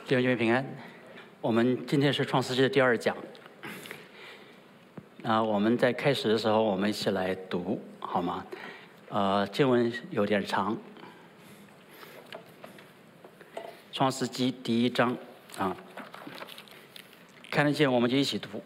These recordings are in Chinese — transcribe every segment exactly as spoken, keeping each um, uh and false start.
弟兄姐妹平安。我们今天是创世纪的第二讲。啊，我们在开始的时候，我们一起来读，好吗？呃，经文有点长。创世纪第一章啊，看得见我们就一起读。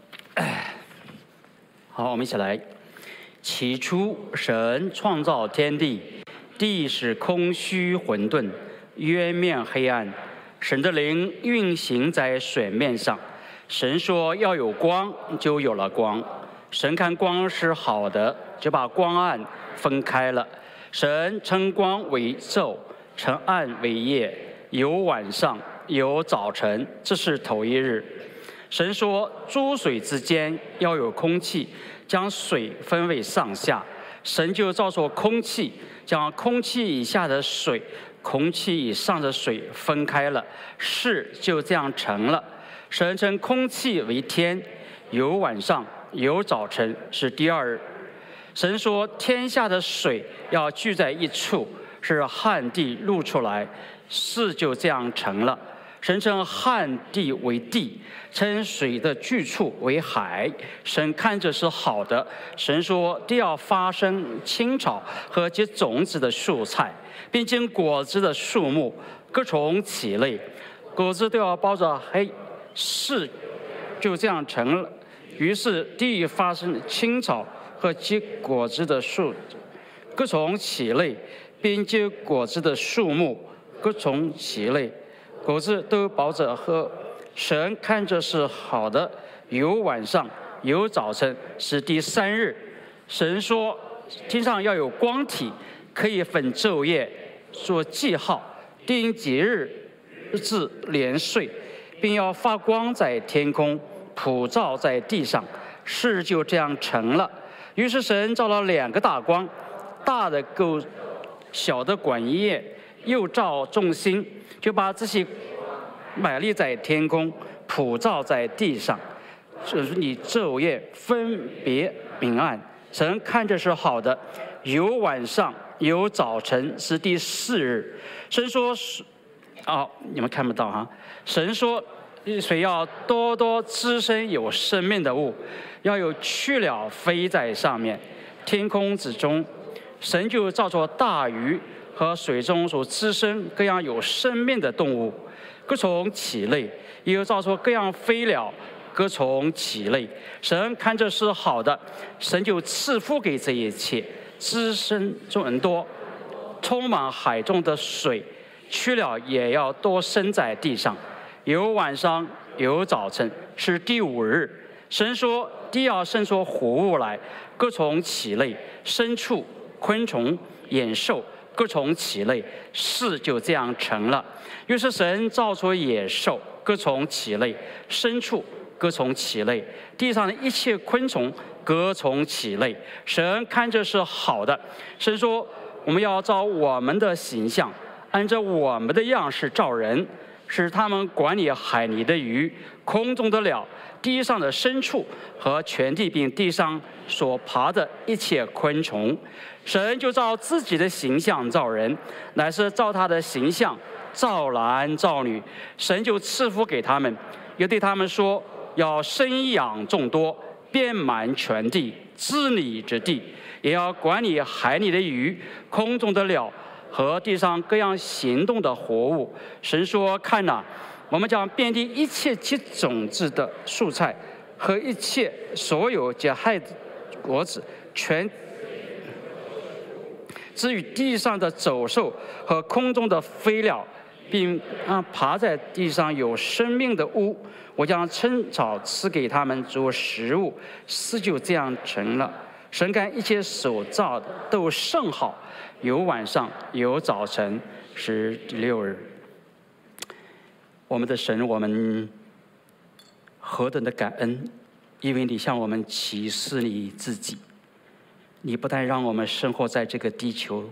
好，我们一起来。起初，神创造天地，地是空虚混沌，渊面黑暗。神的灵运行在水面上。神说要有光，就有了光。神看光是好的，就把光暗分开了。神称光为昼，称暗为夜，有晚上，有早晨，这是头一日。神说诸水之间要有空气，将水分为上下。神就造作空气，将空气以下的水、空气以上的水分开了，事就这样成了。神称空气为天，有晚上，有早晨，是第二日。神说天下的水要聚在一处，是旱地露出来，事就这样成了。神称旱地为地，称水的聚处为海。神看着是好的。神说地要发生青草和结种子的蔬菜，并结果子的树木，各从其类，果子都要包着黑。事就这样成了。于是地发生青草和结果子的树，各从其类，并结果子的树木，各从其类，果子都包着喝。神看着是好的，有晚上，有早晨，是第三日。神说天上要有光体，可以分昼夜，做记号，定节日、日子、年岁，并要发光在天空，普照在地上。事就这样成了。于是神照了两个大光，大的够小的管夜，又照众星，就把这些摆立在天空，普照在地上。就是你昼夜分别明暗。神看着是好的，有晚上，有早晨，是第四日。神说哦，你们看不到哈。神说水要多多滋生有生命的物，要有雀鸟飞在上面。天空之中，神就造作大鱼和水中所滋生各样有生命的动物，各从其类；也有造作各样飞鸟，各从其类。神看着是好的，神就赐福给这一切，滋生众人多，充满海中的水。雀鸟也要多生在地上。有晚上，有早晨，是第五日。神说地要生出活物来，各从其类，牲畜、昆虫、野兽，各从其类，事就这样成了。于是神造出野兽，各从其类，牲畜各从其类，地上的一切昆虫各从其类。神看着是好的。神说我们要照我们的形象，按照我们的样式造人，使他们管理海里的鱼、空中的鸟、地上的牲畜和全地并地上所爬的一切昆虫。神就照自己的形象造人，乃是照他的形象造男造女。神就赐福给他们，又对他们说要生养众多，遍满全地，治理之地，也要管理海里的鱼、空中的鸟和地上各样行动的活物。神说看哪，我们将遍地一切结种子的蔬菜和一切所有结害果子全至于地上的走兽和空中的飞鸟，并啊爬在地上有生命的物，我将春草赐给他们做食物。事就这样成了。神看一切所造的都甚好，有晚上，有早晨，是第六日。我们的神，我们何等的感恩，因为你向我们启示你自己。你不但让我们生活在这个地球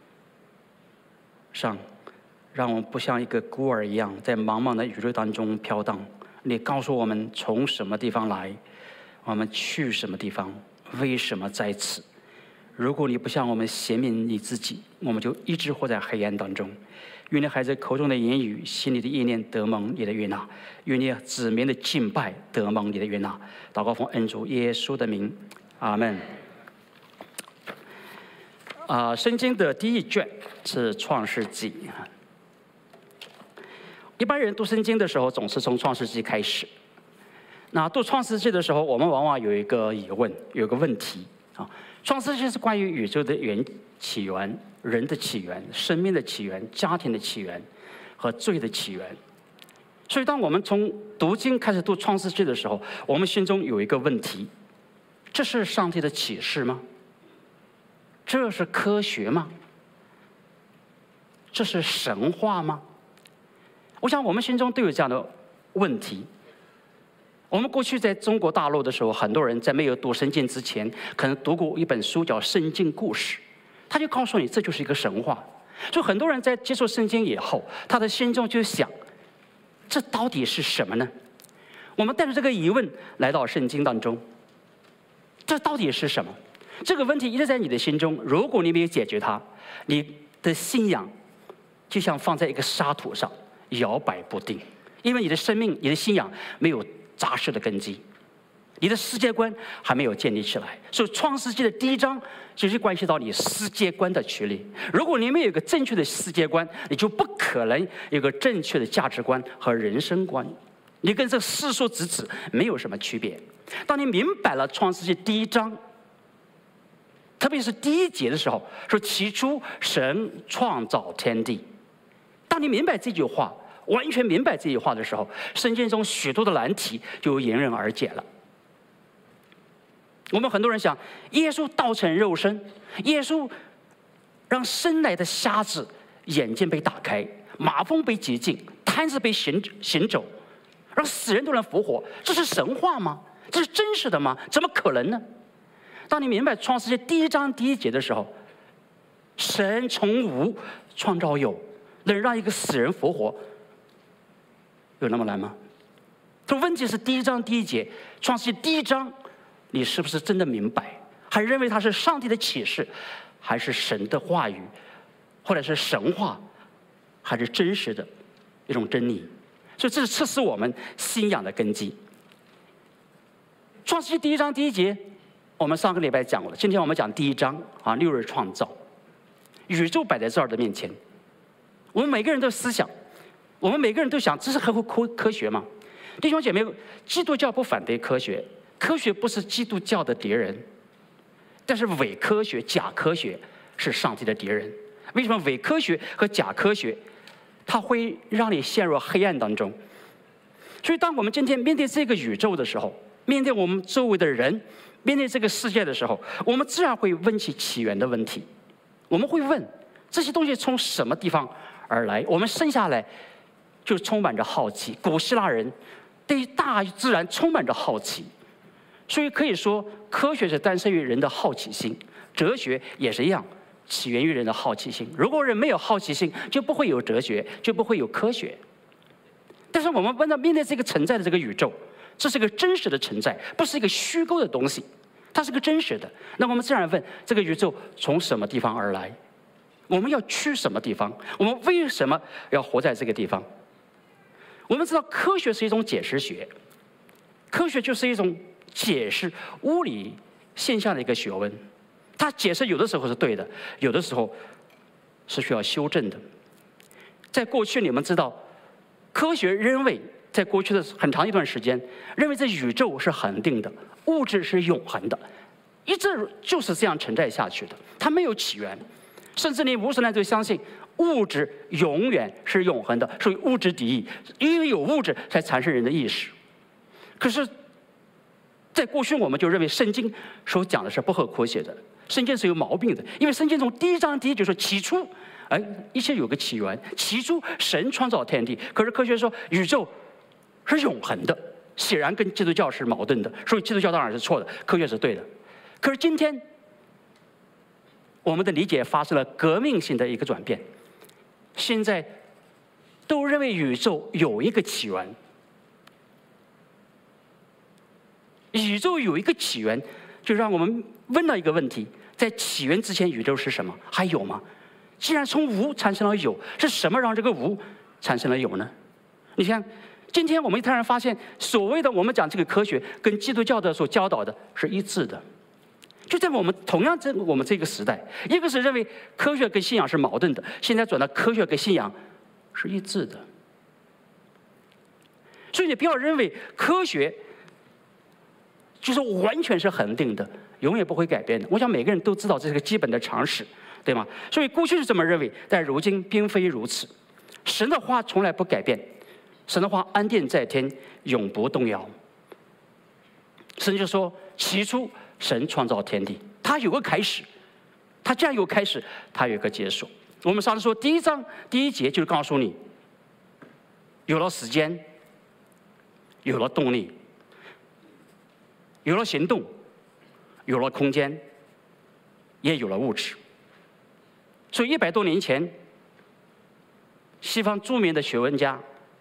上，让我们不像一个孤儿一样在茫茫的宇宙当中飘荡。你告诉我们从什么地方来，我们去什么地方，为什么在此。如果你不向我们显明你自己，我们就一直活在黑暗当中。 愿你孩子口中的言语、心里的意念得蒙你的悦纳；愿你子民的敬拜得蒙你的悦纳。祷告奉恩主耶稣的名，阿门。啊、呃，圣经的第一卷是创世纪。一般人读圣经的时候，总是从创世纪开始。那读创世纪的时候，我们往往有一个疑问，有一个问题啊。创世纪是关于宇宙的源起源、人的起源、生命的起源、家庭的起源和罪的起源。所以，当我们从读经开始读创世纪的时候，我们心中有一个问题：这是上帝的启示吗？这是科学吗？这是神话吗？我想我们心中都有这样的问题。我们过去在中国大陆的时候，很多人在没有读圣经之前，可能读过一本书叫《圣经故事》，他就告诉你这就是一个神话。所以很多人在接受圣经以后，他的心中就想，这到底是什么呢？我们带着这个疑问来到圣经当中，这到底是什么？这个问题一直在你的心中，如果你没有解决它，你的信仰就像放在一个沙土上，摇摆不定，因为你的生命、你的信仰没有扎实的根基，你的世界观还没有建立起来。所以创世纪的第一章就是关系到你世界观的确立。如果你没有一个正确的世界观，你就不可能有个正确的价值观和人生观，你跟这世俗之子没有什么区别。当你明白了创世纪第一章，特别是第一节的时候，说起初神创造天地。当你明白这句话，完全明白这句话的时候，圣经中许多的难题就迎刃而解了。我们很多人想，耶稣道成肉身，耶稣让生来的瞎子眼睛被打开，马蜂被洁净，瘫子被行行走，让死人都能复活，这是神话吗？这是真实的吗？怎么可能呢？当你明白创世纪第一章第一节的时候，神从无创造有，能让一个死人复活，有那么难吗？这问题是第一章第一节，创世纪第一章，你是不是真的明白？还认为它是上帝的启示，还是神的话语，或者是神话，还是真实的一种真理？所以这是测试我们信仰的根基。创世纪第一章第一节，我们上个礼拜讲过了，今天我们讲第一章啊，六日创造，宇宙摆在这儿的面前，我们每个人都思想，我们每个人都想，这是合乎科科学吗？弟兄姐妹，基督教不反对科学，科学不是基督教的敌人，但是伪科学、假科学是上帝的敌人。为什么伪科学和假科学，它会让你陷入黑暗当中？所以，当我们今天面对这个宇宙的时候，面对我们周围的人，面对这个世界的时候，我们自然会问起起源的问题。我们会问这些东西从什么地方而来？我们生下来就充满着好奇。古希腊人对大自然充满着好奇，所以可以说，科学是诞生于人的好奇心，哲学也是一样，起源于人的好奇心。如果人没有好奇心，就不会有哲学，就不会有科学。但是我们问到面对这个存在的这个宇宙，这是个真实的存在，不是一个虚构的东西，它是个真实的。那我们自然问，这个宇宙从什么地方而来？我们要去什么地方？我们为什么要活在这个地方？我们知道科学是一种解释学，科学就是一种解释物理现象的一个学问。它解释有的时候是对的，有的时候是需要修正的。在过去，你们知道，科学认为，在过去的很长一段时间，认为这宇宙是恒定的，物质是永恒的，一直就是这样存在下去的，它没有起源。甚至连无神论就相信物质永远是永恒的，属于物质第一，因为有物质才产生人的意识。可是，在过去我们就认为圣经所讲的是不合科学的，圣经是有毛病的，因为圣经从第一章第一节说起初，哎，一切有个起源，起初神创造天地。可是科学说宇宙是永恒的，显然跟基督教是矛盾的，所以基督教当然是错的，科学是对的。可是今天，我们的理解发生了革命性的一个转变，现在都认为宇宙有一个起源，宇宙有一个起源，就让我们问到一个问题：在起源之前，宇宙是什么？还有吗？ 既然从无产生了有，是什么让这个无产生了有呢？你看，今天我们突然发现，所谓的我们讲这个科学，跟基督教的所教导的是一致的。就在我们同样在我们这个时代，一个是认为科学跟信仰是矛盾的，现在转到科学跟信仰是一致的。所以你不要认为科学就是完全是恒定的，永远不会改变的。我想每个人都知道这是个基本的常识，对吗？所以过去是这么认为，但如今并非如此。神的话从来不改变，神的话安定在天，永不动摇。神就说：起初神创造天地，他有个开始，他既然有开始，他有一个结束。我们上次说第一章第一节就是告诉你，有了时间，有了动力，有了行动，有了空间，也有了物质。所以一百多年前，西方著名的学问家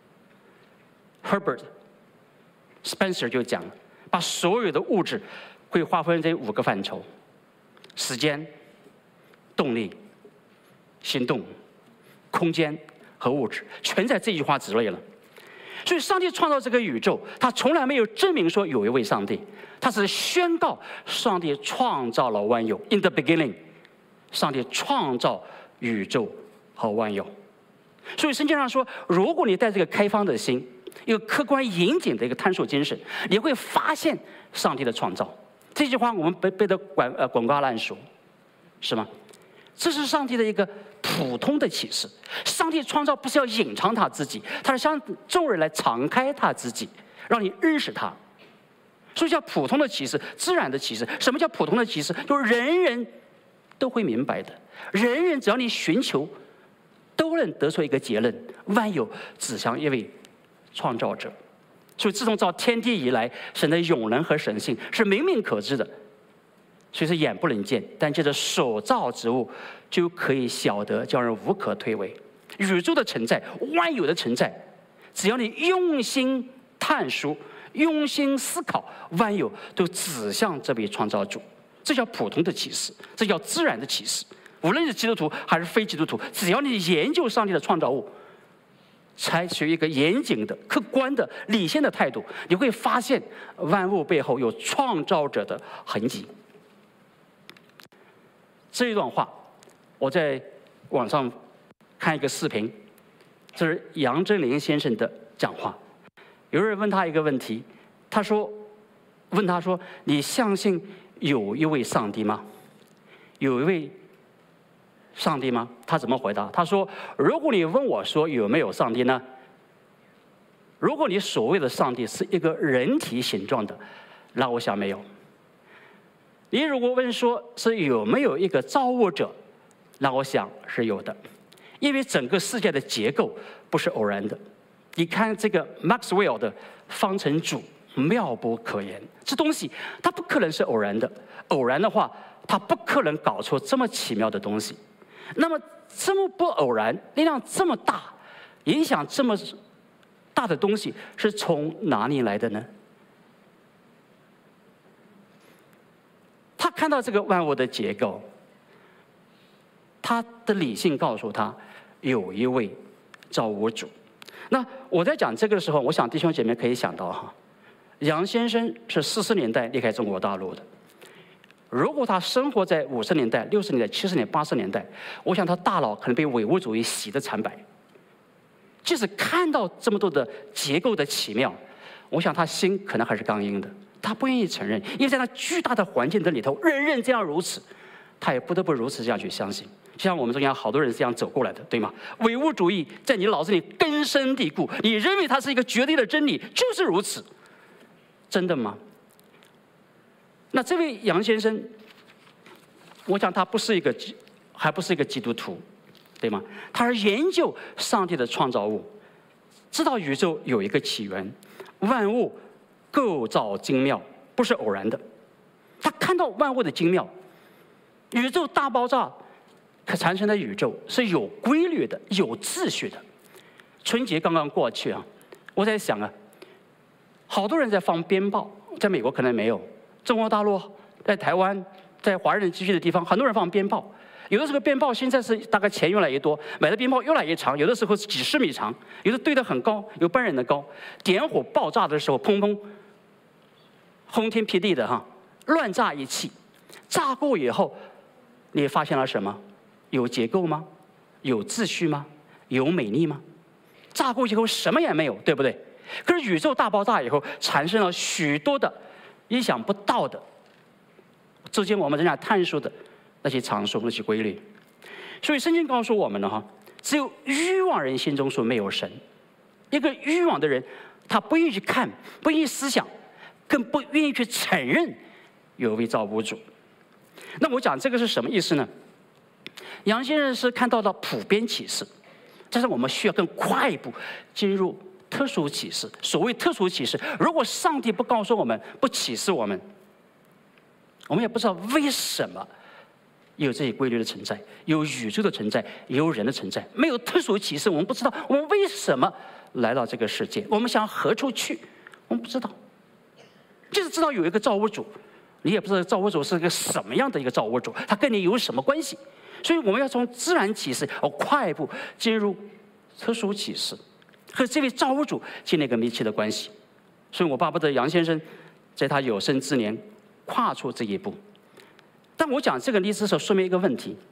Herbert Spencer 就讲了，把所有的物质会划分成五个范畴：时间、动力、行动、空间和物质，全在这句话之内了。所以上帝创造这个宇宙，他从来没有证明说有一位上帝，他只是宣告上帝创造了万有。 In the beginning， 上帝创造宇宙和万有。所以圣经上说，如果你带这个开放的心，一个客观严谨的一个探索精神，你会发现上帝的创造。这句话我们背背得滚呃滚瓜烂熟，是吗？这是上帝的一个普通的启示。上帝创造不是要隐藏他自己，他是向众人来敞开他自己，让你认识他。所以叫普通的启示，自然的启示。什么叫普通的启示？就是人人都会明白的，人人只要你寻求，都能得出一个结论：万有指向一位创造者。所以自从造天地以来，神的永能和神性是明明可知的，所以是眼不能见，但借着所造之物就可以晓得，叫人无可推诿。宇宙的存在，万有的存在，只要你用心探索、用心思考，万有都指向这位创造主。这叫普通的启示，这叫自然的启示。无论是基督徒还是非基督徒，只要你研究上帝的创造物，采取一个严谨的、客观的、理性的态度，你会发现万物背后有创造者的痕迹。这一段话，我在网上看一个视频，这是杨振宁先生的讲话。有人问他一个问题，他说：“问他说，你相信有一位上帝吗？有一位上帝吗？”他怎么回答？他说：“如果你问我说有没有上帝呢？如果你所谓的上帝是一个人体形状的，那我想没有。你如果问说是有没有一个造物者，那我想是有的，因为整个世界的结构不是偶然的。你看这个 Maxwell 的方程组妙不可言，这东西它不可能是偶然的，偶然的话，它不可能搞出这么奇妙的东西。那么这么不偶然，力量这么大，影响这么大的东西是从哪里来的呢？他看到这个万物的结构，他的理性告诉他有一位造物主。那我在讲这个的时候，我想弟兄姐妹可以想到哈，杨先生是四十年代离开中国大陆的。如果他生活在五十年代、六十年代、七十年代、八十年代，我想他大脑可能被唯物主义洗得惨白。即使看到这么多的结构的奇妙，我想他心可能还是刚硬的，他不愿意承认，因为在那巨大的环境的里头，人人这样如此，他也不得不如此这样去相信。就像我们中间好多人是这样走过来的，对吗？唯物主义在你脑子里根深蒂固，你认为它是一个绝对的真理，就是如此。真的吗？那这位杨先生，我想他不是一个，还不是一个基督徒，对吗？他是研究上帝的创造物，知道宇宙有一个起源，万物构造精妙，不是偶然的。他看到万物的精妙，宇宙大爆炸可产生的宇宙是有规律的、有秩序的。春节刚刚过去啊，我在想啊，好多人在放鞭炮，在美国可能没有，中国大陆、在台湾、在华人聚居的地方，很多人放鞭炮。 有的时候鞭炮现在是大概钱越来越多，买的鞭炮越来越长，有的时候是几十米长，有的堆得很高，有半人的高。点火爆炸的时候，砰砰，轰天霹地的哈，乱炸一气。炸过以后，你发现了什么？有结构吗？有秩序吗？有美丽吗？炸过以后什么也没有，对不对？可是宇宙大爆炸以后，产生了许多的意想不到的，之间我们仍然探索的那些常数、那些规律。所以圣经告诉我们了哈，只有欲望人心中所没有神。一个欲望的人，他不愿意去看，不愿意思想，更不愿意去承认有位造物主。那我讲这个是什么意思呢？杨先生是看到了普遍启示，但是我们需要更快一步进入特殊启示。所谓特殊启示，如果上帝不告诉我们，不启示我们，我们也不知道为什么有这些规律的存在，有宇宙的存在，有人的存在。没有特殊启示，我们不知道我们为什么来到这个世界，我们想何处去，我们不知道。就是知道有一个造物主，你也不知道造物主是个什么样的一个造物主，他跟你有什么关系。所以我们要从自然启示哦，快一步进入特殊启示，和这位造物主建立一个密切的关系。所以我巴不得杨先生在他有生之年跨出这一步。但我讲这个例子的时候，说明一个问题。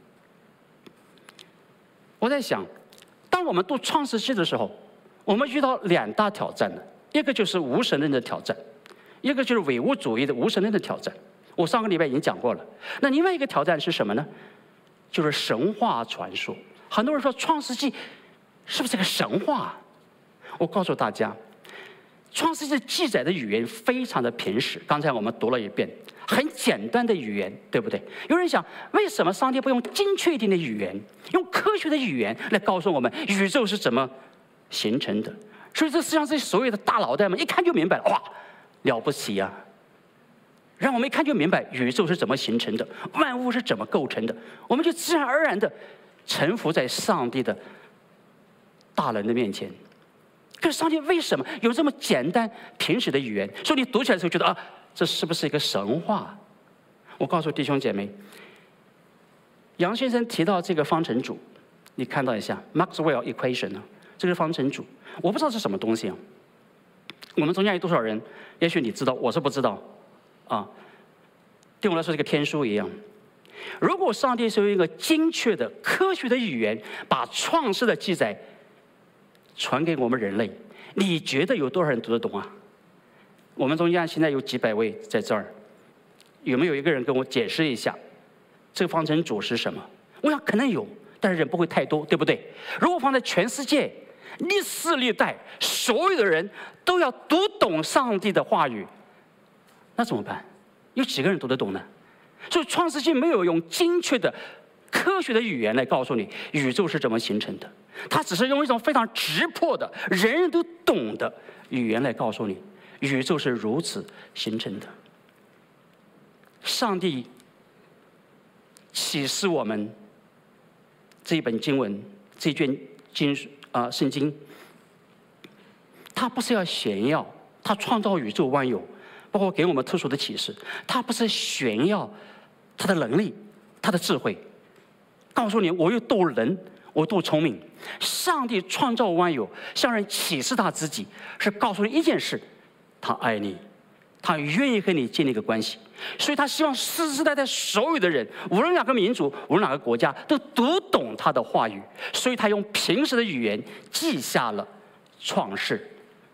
我在想，当我们读创世纪的时候，我们遇到两大挑战呢，一个就是无神论的挑战，一个就是唯物主义的无神论的挑战。我上个礼拜已经讲过了。那另外一个挑战是什么呢？就是神话传说。很多人说创世纪是不是个神话？我告诉大家，创世纪记载的语言非常的平实，刚才我们读了一遍，很简单的语言，对不对？有人想，为什么上帝不用精确一点的语言，用科学的语言来告诉我们宇宙是怎么形成的？所以这实际上是所有的大脑袋们一看就明白了，哇，了不起呀、啊！让我们一看就明白宇宙是怎么形成的，万物是怎么构成的，我们就自然而然的臣服在上帝的大能的面前。可是上帝为什么有这么简单平实的语言？所以你读起来的时候觉得啊，这是不是一个神话？我告诉弟兄姐妹，杨先生提到这个方程组，你看到一下 Maxwell equation 呢，这个方程组，我不知道是什么东西啊。我们中间有多少人？也许你知道，我是不知道。啊，对我来说是个天书一样。如果上帝是用一个精确的科学的语言把创世的记载传给我们人类，你觉得有多少人读得懂啊？我们中间现在有几百位在这儿，有没有一个人跟我解释一下这个方程组是什么？我想可能有，但是人不会太多，对不对？如果放在全世界历世历代，所有的人都要读懂上帝的话语，那怎么办？有几个人读得懂呢？所以创世纪没有用精确的科学的语言来告诉你宇宙是怎么形成的，它只是用一种非常直破的人人都懂的语言来告诉你宇宙是如此形成的。上帝启示我们这一本经文，这一卷经啊、呃、圣经，它不是要炫耀它创造宇宙万有，包括给我们特殊的启示，它不是炫耀他的能力，他的智慧，告诉你我有多能，我多聪明。上帝创造万有，向人启示他自己，是告诉你一件事：他爱你，他愿意和你建立一个关系。所以他希望世世代代所有的人，无论哪个民族，无论哪个国家，都读懂他的话语。所以他用平时的语言记下了创世。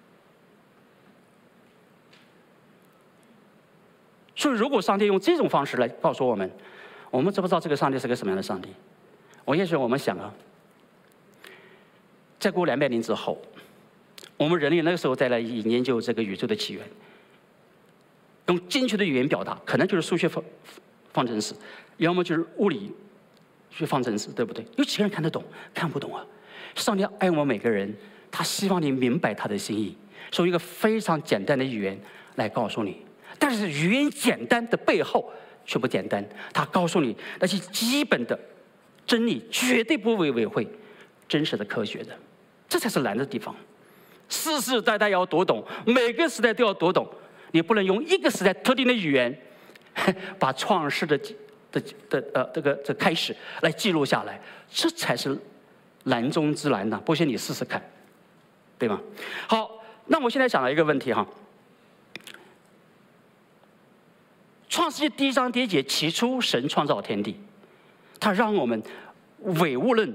所以，如果上帝用这种方式来告诉我们，我们知不知道这个上帝是个什么样的上帝？我也许我们想啊，再过两百年之后，我们人类那个时候再来研究这个宇宙的起源，用精确的语言表达，可能就是数学方方程式，要么就是物理学方程式，对不对？有几个人看得懂？看不懂啊！上帝爱我们每个人，他希望你明白他的心意，所以一个非常简单的语言来告诉你。但是语言简单的背后却不简单，他告诉你那些基本的真理绝对不会违背真实的科学的，这才是难的地方。世世代代要读懂，每个时代都要读懂，你不能用一个时代特定的语言把创世的的的呃这个这开始来记录下来，这才是难中之难呐！不信你试试看，对吗？好，那我现在讲了一个问题哈。创世纪第一章第一节，起初神创造天地，他让我们唯物论、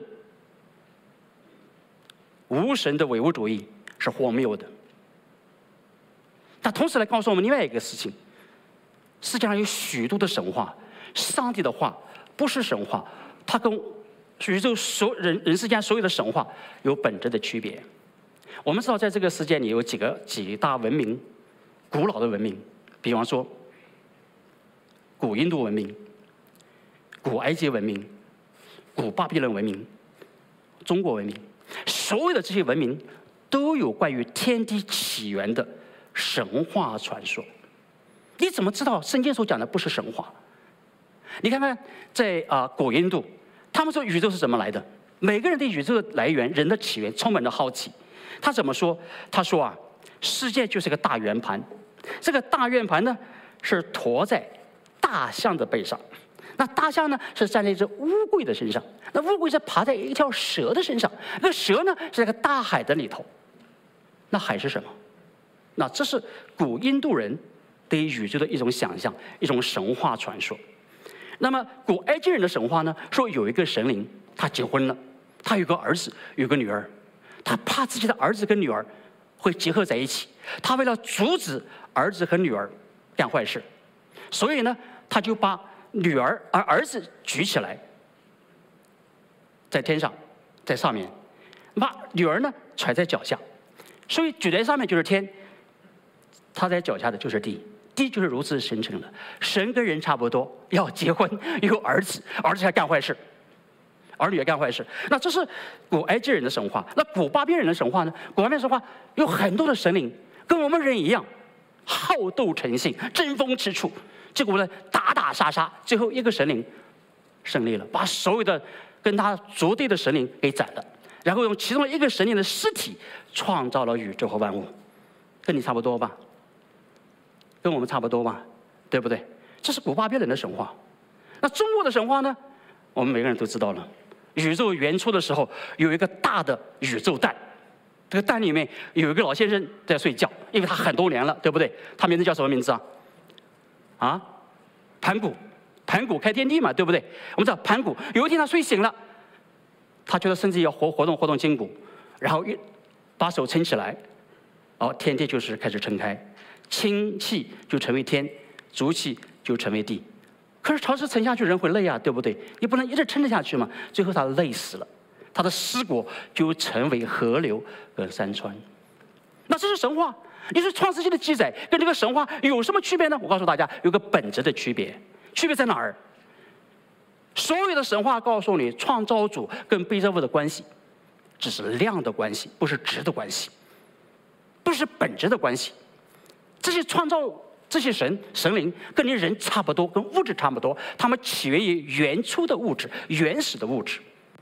无神的唯物主义是荒谬的。但同时来告诉我们另外一个事情：世界上有许多的神话，上帝的话不是神话，它跟宇宙所人人世间所有的神话有本质的区别。我们知道，在这个世界里有几个几大文明，古老的文明，比方说古印度文明、古埃及文明、古巴比伦文明、中国文明，所有的这些文明都有关于天地起源的神话传说。你怎么知道圣经所讲的不是神话？你看看在啊、呃、古印度，他们说宇宙是怎么来的？每个人对宇宙的来源、人的起源充满了好奇。他怎么说？他说啊，世界就是个大圆盘，这个大圆盘呢是驮在大象的背上，那大象呢是站在一只乌龟的身上，那乌龟是爬在一条蛇的身上，那蛇呢是在个大海的里头。那海是什么？那这是古印度人对于宇宙的一种想象，一种神话传说。那么古埃及人的神话呢，说有一个神灵，他结婚了，他有个儿子，有个女儿，他怕自己的儿子跟女儿会结合在一起，他为了阻止儿子和女儿干坏事，所以呢，他就把女儿而儿子举起来，在天上，在上面，把女儿呢揣在脚下，所以举在上面就是天，他在脚下的就是地。地就是如此形成的。神跟人差不多，要结婚，有儿子，儿子还干坏事，儿女也干坏事。那这是古埃及人的神话。那古巴比伦人的神话呢？古巴比伦神话有很多的神灵，跟我们人一样，好斗成性，争风吃醋。结果呢，打打杀杀，最后一个神灵胜利了，把所有的跟他作对的神灵给斩了，然后用其中一个神灵的尸体创造了宇宙和万物。跟你差不多吧？跟我们差不多吧，对不对？这是古巴比伦的神话。那中国的神话呢？我们每个人都知道了。宇宙原初的时候，有一个大的宇宙蛋，这个蛋里面有一个老先生在睡觉，因为他很多年了，对不对？他名字叫什么名字啊？啊，盘古，盘古开天地嘛，对不对？我们知道盘古有一天他睡醒了，他觉得身体要活活动活动筋骨，然后一把手撑起来，哦，天地就是开始撑开。氢气就成为天，浊气就成为地。可是潮湿沉下去，人会累啊，对不对？你不能一直撑着下去嘛。最后他累死了，他的尸骨就成为河流跟山川。那这是神话。你说创世纪的记载跟这个神话有什么区别呢？我告诉大家，有个本质的区别。区别在哪儿？所有的神话告诉你，创造主跟被造物的关系只是量的关系，不是质的关系，不是本质的关系。这些创造这些神神灵跟你人差不多，跟物质差不多，他们起源于原初的物质，原始的物质。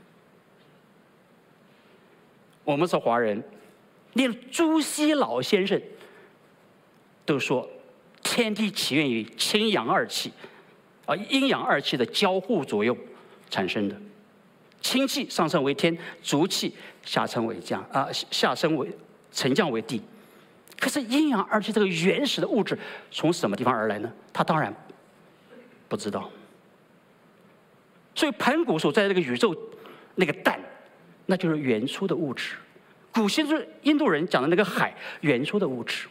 我们是华人，连朱熹老先生都说，天地起源于氢阳二气，啊，阴阳二气的交互作用产生的。氢气上升为天，浊气下沉为降啊，下升为沉降为地。可是阴阳二气这个原始的物质从什么地方而来呢？他当然不知道。所以盘古所在这个宇宙那个蛋，那就是原初的物质。古希腊印度人讲的那个海，原初的物质。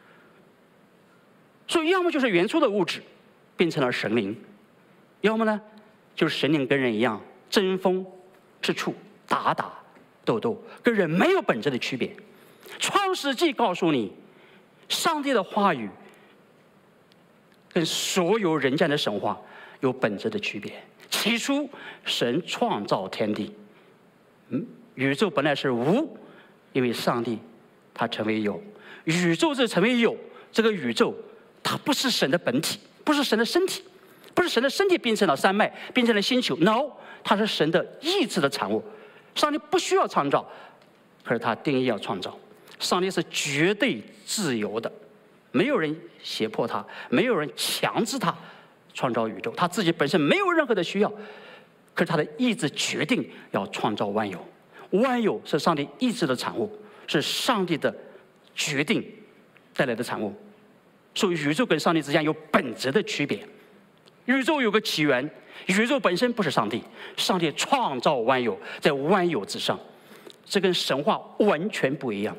所以要么就是原初的物质变成了神灵，要么呢就是神灵跟人一样争风吃醋、打打斗斗，跟人没有本质的区别。创世纪告诉你，上帝的话语跟所有人间的神话有本质的区别。起初，神创造天地，嗯，宇宙本来是无，因为上帝他成为有。宇宙这成为有，这个宇宙它不是神的本体，不是神的身体，不是神的身体变成了山脉，变成了星球 ，no， 它是神的意志的产物。上帝不需要创造，可是他定义要创造。上帝是绝对自由的，没有人胁迫他，没有人强制他创造宇宙，他自己本身没有任何的需要，可是他的意志决定要创造万有。万有是上帝意志的产物，是上帝的决定带来的产物。所以宇宙跟上帝之间有本质的区别。宇宙有个起源，宇宙本身不是上帝，上帝创造万有，在万有之上，这跟神话完全不一样。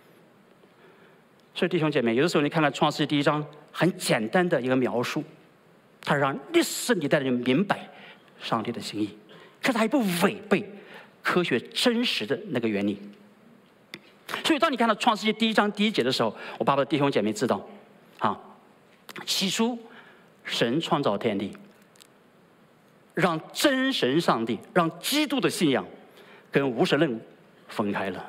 所以弟兄姐妹，有的时候你看看创世纪第一章很简单的一个描述，它让历世历代的人明白上帝的心意，可是它也不违背科学真实的那个原理。所以当你看到创世纪第一章第一节的时候，我巴不得弟兄姐妹知道啊，起初神创造天地，让真神上帝，让基督的信仰跟无神论分开了。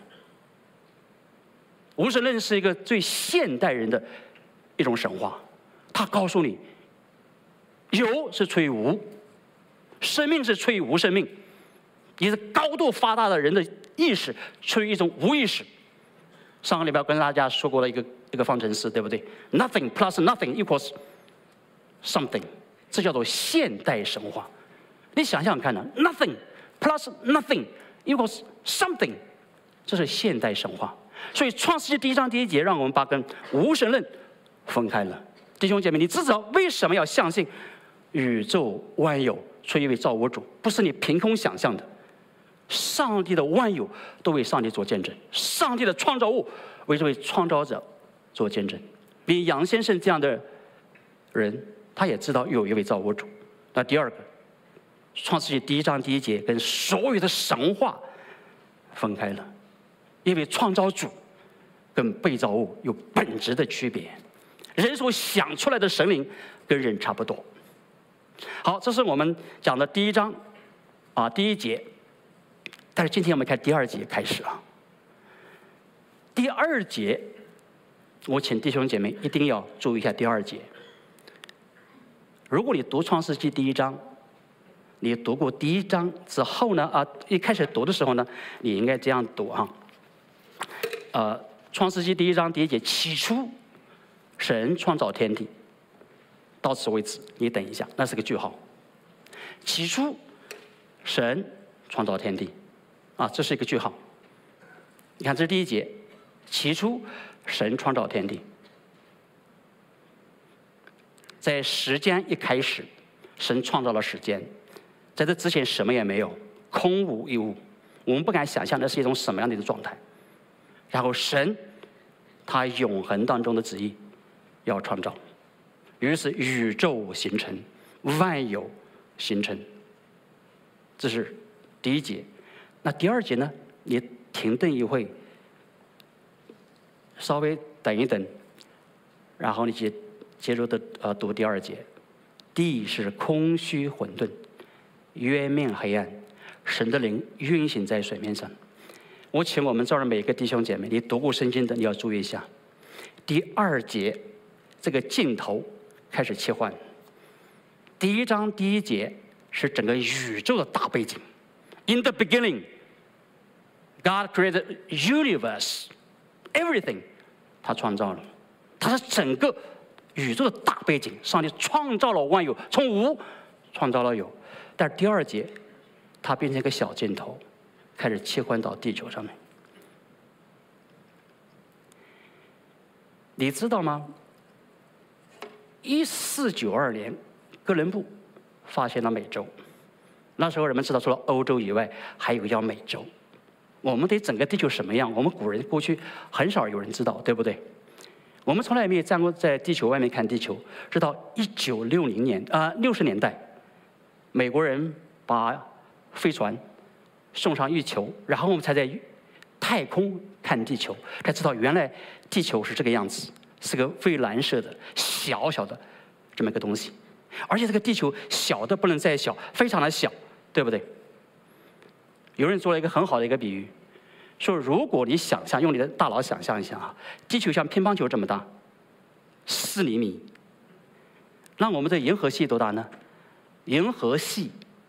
无神论是一个最现代人的一种神话，他告诉你，有是出于无，生命是出于无生命，也是高度发达的人的意识出于一种无意识。上个礼拜跟大家说过了一个一个方程式，对不对 ？Nothing plus nothing equals something， 这叫做现代神话。你想想看呢 ，nothing plus nothing equals something， 这是现代神话。所以创世纪第一章第一节让我们把跟无神论分开了。弟兄姐妹，你知道为什么要相信宇宙万有出于一位造物主？不是你凭空想象的。上帝的万有都为上帝做见证，上帝的创造物为这位创造者做见证。连杨先生这样的人，他也知道有一位造物主。那第二个，创世纪第一章第一节跟所有的神话分开了，因为创造主跟被造物有本质的区别。人所想出来的神灵跟人差不多。好，这是我们讲的第一章啊，第一节。但是今天我们看第二节开始啊。第二节，我请弟兄姐妹一定要注意一下第二节。如果你读创世纪第一章，你读过第一章之后呢，啊，一开始读的时候呢，你应该这样读啊。呃，创世纪第一章第一节，起初神创造天地，到此为止。你等一下，那是个句号。起初神创造天地。啊，这是一个句号。你看，这是第一节，起初神创造天地。在时间一开始，神创造了时间，在这之前什么也没有，空无一物，我们不敢想象那是一种什么样的一种状态。然后神他永恒当中的旨意要创造，于是宇宙形成，万有形成。这是第一节。那第二节呢？你停顿一会，稍微等一等，然后你接接着的呃读第二节。地是空虚混沌，渊面黑暗，神的灵运行在水面上。我请我们这儿的每个弟兄姐妹，你读过圣经的，你要注意一下，第二节这个镜头开始切换。第一章第一节是整个宇宙的大背景。In the beginning, God created universe, everything. 他创造了，他是整个宇宙的大背景。上帝创造了万有，从无创造了有。但是第二节，它变成一个小镜头，开始切换到地球上面。你知道吗？一四九二年，哥伦布发现了美洲。那时候人们知道，除了欧洲以外，还有一个叫美洲。我们对整个地球什么样，我们古人过去很少有人知道，对不对？我们从来没有站过在地球外面看地球，直到一九六零年啊六十年代，美国人把飞船送上月球，然后我们才在太空看地球，才知道原来地球是这个样子，是个蔚蓝色的小小的这么一个东西，而且这个地球小的不能再小，非常的小，对不对？有人做了一个很好的一个比喻，说如果你想象，用你的大脑想象一下啊，地球像乒乓球这么大，四厘米，那我们的银河系多大呢？银河系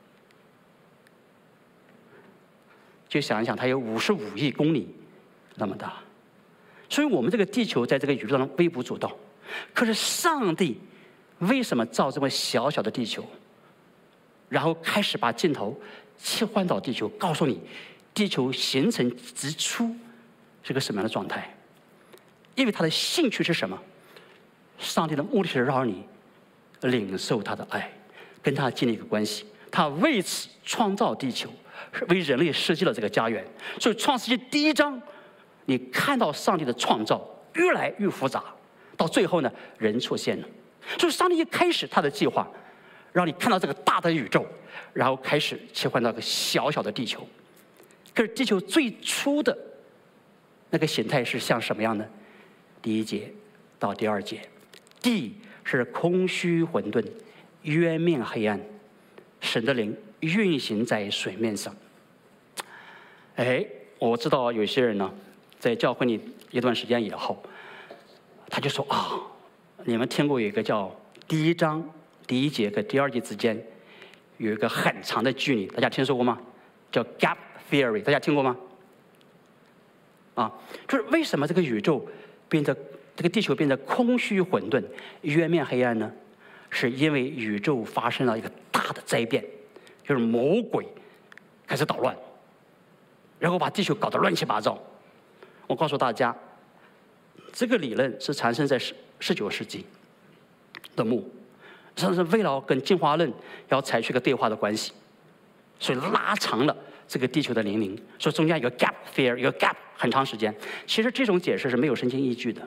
就想一想，它有五十五亿公里那么大，所以我们这个地球在这个宇宙当中微不足道。可是上帝为什么造这么小小的地球？然后开始把镜头切换到地球，告诉你，地球形成之初是个什么样的状态？因为他的兴趣是什么？上帝的目的是让你领受他的爱，跟他建立一个关系。他为此创造地球，为人类设计了这个家园。所以创世纪第一章，你看到上帝的创造越来越复杂，到最后呢，人出现了。所以上帝一开始他的计划，让你看到这个大的宇宙，然后开始切换到一个小小的地球。可是地球最初的那个形态是像什么样呢？第一节到第二节，地是空虚混沌，渊面黑暗，神的灵运行在水面上。哎，我知道有些人呢，在教会里一段时间以后，他就说啊，你们听过有一个叫第一章第一节跟第二节之间有一个很长的距离，大家听说过吗？叫 gap theory， 大家听过吗？啊，就是为什么这个宇宙变得这个地球变得空虚混沌、渊面黑暗呢？是因为宇宙发生了一个大的灾变，就是魔鬼开始捣乱，然后把地球搞得乱七八糟。我告诉大家，这个理论是产生在十九世纪的末，实际上是为了跟进化论要采取一个对话的关系，所以拉长了这个地球的年龄，所以中间有个 gap theory， 有个 gap 很长时间。其实这种解释是没有圣经依据的，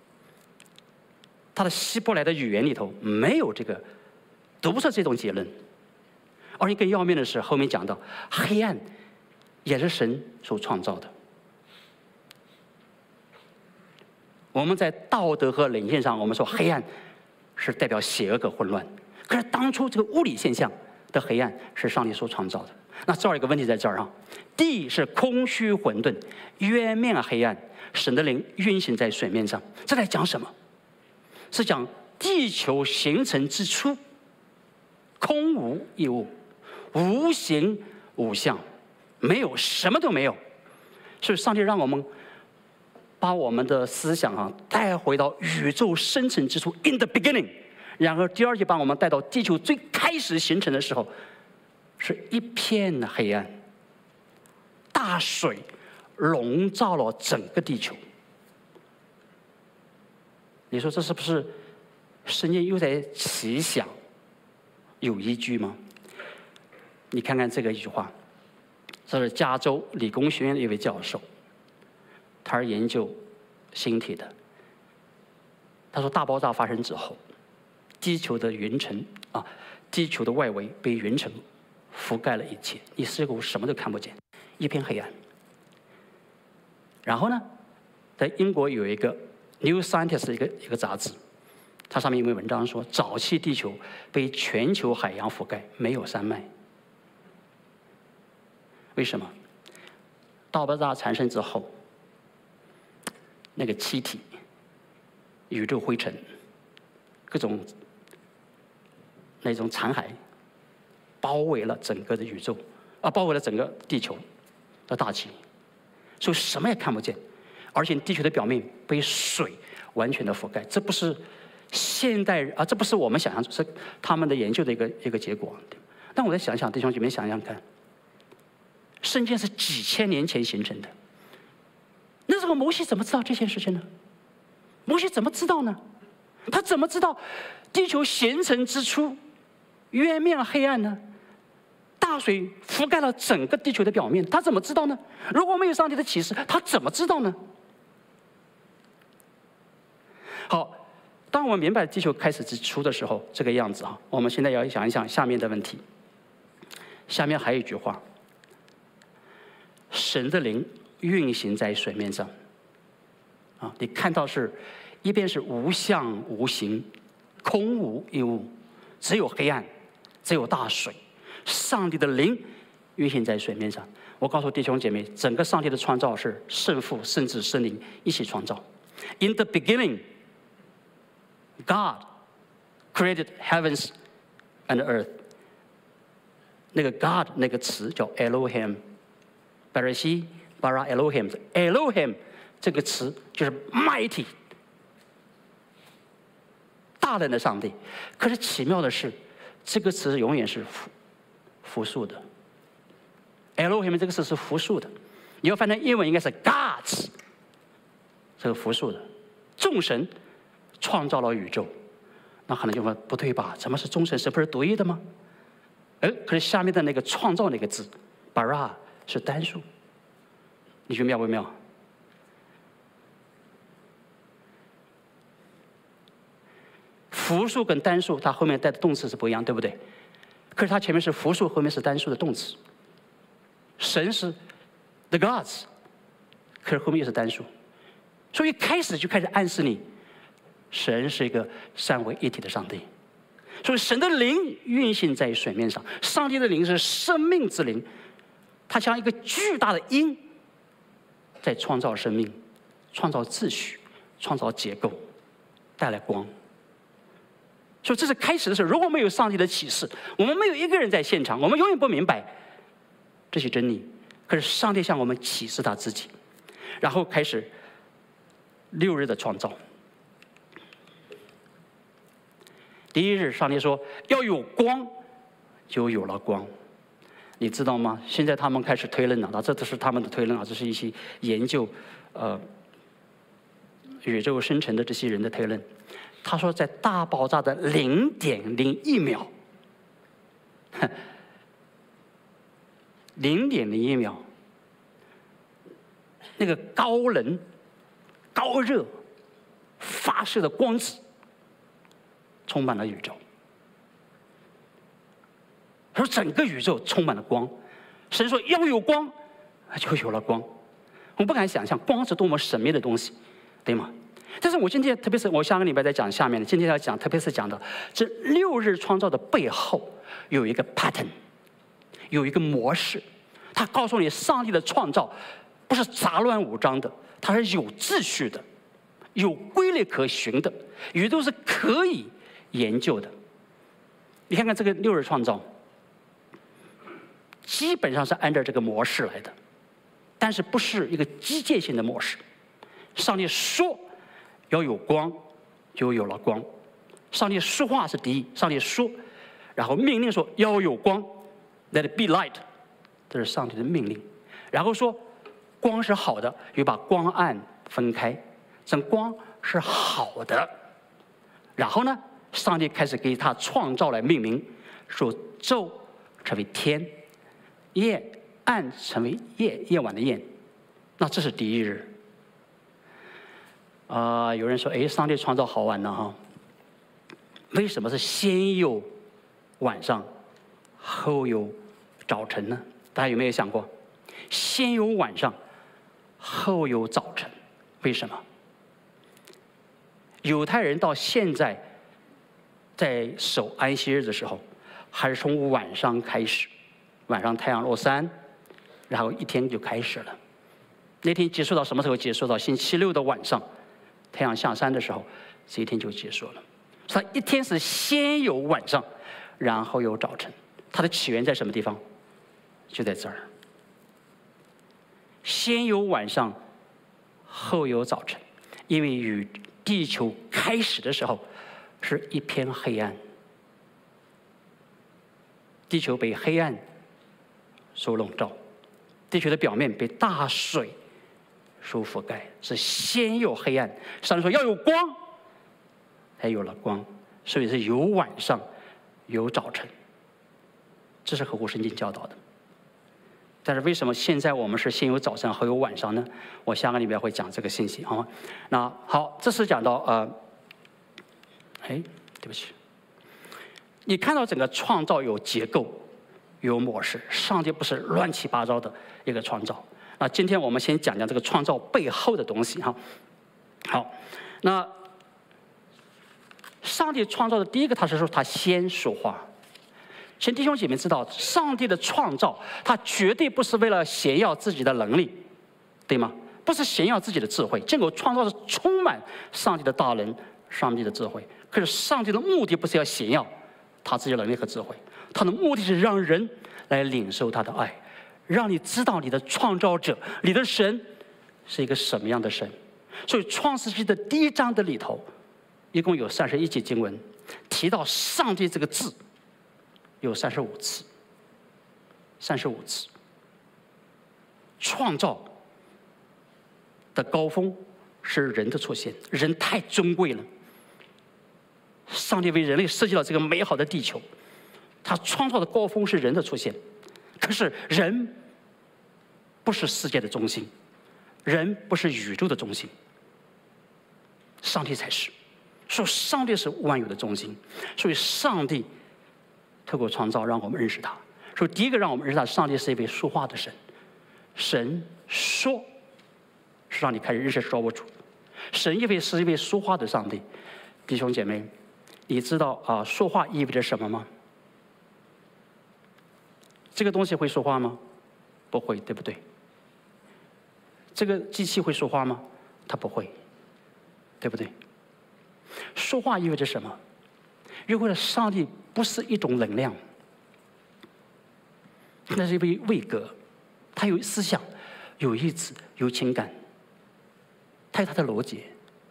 它的希伯来的语言里头没有这个，读不出这种结论。而且更要命的是，后面讲到黑暗也是神所创造的。我们在道德和灵性上，我们说黑暗是代表邪恶和混乱，可是当初这个物理现象的黑暗是上帝所创造的。那这儿有个问题在这儿啊，地是空虚混沌，渊面黑暗，神的灵运行在水面上。这在讲什么？是讲地球形成之初，空无一物，无形无相，没有，什么都没有。所以上帝让我们把我们的思想啊带回到宇宙生成之初 ，in the beginning。然后第二节把我们带到地球最开始形成的时候，是一片黑暗，大水笼罩了整个地球。你说这是不是圣经又在奇想，有依据吗？你看看这个一句话，这是加州理工学院的一位教授，他是研究星体的。他说大爆炸发生之后，地球的云层啊，地球的外围被云层覆盖了一切，你似乎什么都看不见，一片黑暗。然后呢，在英国有一个 New Scientist 一个一个杂志，它上面有篇文章说，早期地球被全球海洋覆盖，没有山脉。为什么？大爆炸产生之后，那个气体、宇宙灰尘、各种那种残骸，包围了整个的宇宙，啊，包围了整个地球的大气，所以什么也看不见。而且地球的表面被水完全的覆盖，这不是现代人啊，这不是我们想象，是他们的研究的一个一个结果。但我再想想，弟兄姐妹想想看，圣经是几千年前形成的，那时候摩西怎么知道这件事情呢？摩西怎么知道呢？他怎么知道地球形成之初渊面黑暗呢？大水覆盖了整个地球的表面，他怎么知道呢？如果没有上帝的启示，他怎么知道呢？好，当我们明白地球开始之初的时候，这个样子啊，我们现在要想一想下面的问题。下面还有一句话：神的灵运行在水面上。啊，你看到是一边是无相无形，空无一物，只有黑暗，只有大水。上帝的灵运行在水面上。我告诉弟兄姐妹，整个上帝的创造是圣父、圣子、圣灵一起创造。In the beginning, God created heavens and earth. 那个 God 那个词叫 Elohim， Bereshit bara Elohim。Elohim 这个词就是 mighty， 大大能的上帝。可是奇妙的是，这个词永远是复复数的。Elohim 这个词是复数的，你要翻成英文应该是 Gods， 这个复数的。众神创造了宇宙，那可能就说不对吧？怎么是众神？是不是独一的吗？哎，可是下面的那个创造那个字 bara 是单数，你觉得妙不妙？复数跟单数，它后面带的动词是不一样，对不对？可是它前面是复数，后面是单数的动词。神是 the gods， 可是后面又是单数，所以开始就开始暗示你，神是一个三位一体的上帝。所以神的灵运行在水面上，上帝的灵是生命之灵，它像一个巨大的鹰，在创造生命、创造秩序、创造结构，带来光。所以这是开始的时候，如果没有上帝的启示，我们没有一个人在现场，我们永远不明白这些真理。可是上帝向我们启示他自己，然后开始六日的创造。第一日，上帝说要有光，就有了光。你知道吗？现在他们开始推论了，这都是他们的推论啊，这是一些研究呃宇宙生成的这些人的推论。他说，在大爆炸的零点零一秒，零点零一秒，那个高能、高热发射的光子充满了宇宙。说整个宇宙充满了光，神说要有光，就有了光。我不敢想象光是多么神秘的东西，对吗？但是我今天，特别是我下个礼拜在讲下面的，今天要讲，特别是讲的这六日创造的背后有一个 pattern， 有一个模式。他告诉你，上帝的创造不是杂乱无章的，它是有秩序的，有规律可循的，宇宙是可以研究的。你看看这个六日创造，基本上是按照这个模式来的，但是不是一个机械性的模式。上帝说要有光，就有了光。上帝说话是第一，上帝说，然后命令说要有光 ，Let it be light， 这是上帝的命令。然后说光是好的，又把光暗分开，这光是好的。然后呢，上帝开始给他创造来命名，说昼成为天，夜暗成为夜，夜晚的夜。那这是第一日。啊、呃，有人说，哎，上帝创造好晚呢哈，为什么是先有晚上，后有早晨呢？大家有没有想过，先有晚上，后有早晨，为什么？犹太人到现在在守安息日的时候，还是从晚上开始，晚上太阳落山，然后一天就开始了。那天结束到什么时候结束？到星期六的晚上，太阳下山的时候，这一天就结束了。所以一天是先有晚上，然后有早晨。它的起源在什么地方？就在这儿。先有晚上，后有早晨。因为与地球开始的时候是一片黑暗，地球被黑暗所笼罩，地球的表面被大水所覆盖，是先有黑暗。上帝说要有光，才有了光，所以是有晚上，有早晨，这是合乎圣经教导的。但是为什么现在我们是先有早晨后有晚上呢？我下个礼拜会讲这个信息啊。那好，这是讲到呃，哎，对不起，你看到整个创造有结构，有模式，上帝不是乱七八糟的一个创造。那今天我们先讲讲这个创造背后的东西哈。好，那上帝创造的第一个，他是说他先说话。请弟兄姐妹知道，上帝的创造，他绝对不是为了炫耀自己的能力，对吗？不是炫耀自己的智慧。这个创造是充满上帝的大能、上帝的智慧。可是上帝的目的不是要炫耀他自己的能力和智慧，他的目的是让人来领受他的爱，让你知道你的创造者、你的神是一个什么样的神。所以创世纪的第一章的里头， 一共有三十一节经文，提到上帝这个字有三十五次，三十五次。创造的高峰是人的出现，人太尊贵了。上帝为人类设计了这个美好的地球，他创造的高峰是人的出现。可是人不是世界的中心，人不是宇宙的中心，上帝才是。所以上帝是万有的中心，所以上帝透过创造让我们认识他。所以第一个让我们认识他，上帝是一位说话的神。神说，是让你开始认识造物主。神因为是一位说话的上帝。弟兄姐妹，你知道啊，说话意味着什么吗？这个东西会说话吗？不会，对不对？这个机器会说话吗？它不会，对不对？说话意味着什么？意味着上帝不是一种能量，那是一位位格，他有思想，有意志，有情感，他有他的逻辑。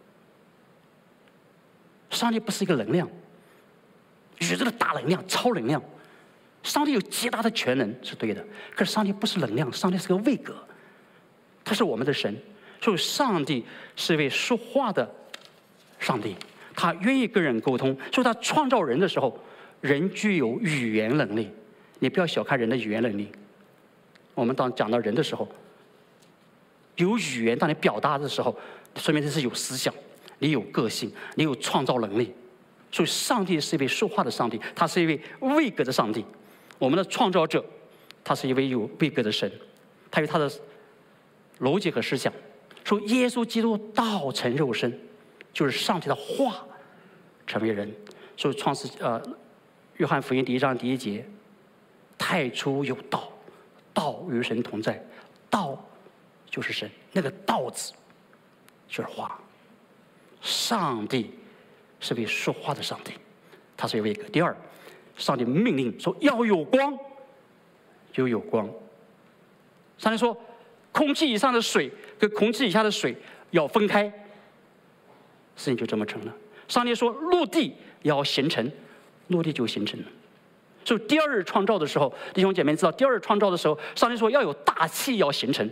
上帝不是一个能量，宇宙的大能量、超能量。上帝有极大的全能是对的，可是上帝不是能量，上帝是个位格，他是我们的神。所以上帝是一位说话的上帝，他愿意跟人沟通。所以他创造人的时候，人具有语言能力。你不要小看人的语言能力。我们当讲到人的时候，有语言，当你表达的时候，说明这是有思想，你有个性，你有创造能力。所以上帝是一位说话的上帝，他是一位位格的上帝。我们的创造者，他是一位有位格的神，他有他的逻辑和思想。说耶稣基督道成肉身，就是上帝的话成为人。所以创世呃，约翰福音第一章第一节，太初有道，道与神同在，道就是神，那个道字就是话。上帝是位说话的上帝，他是一位格。第二，上帝命令说要有光，就有光。上帝说，空气以上的水跟空气以下的水要分开，事情就这么成了。上帝说陆地要形成，陆地就形成了。所以第二日创造的时候，弟兄姐妹知道，第二日创造的时候，上帝说要有大气要形成。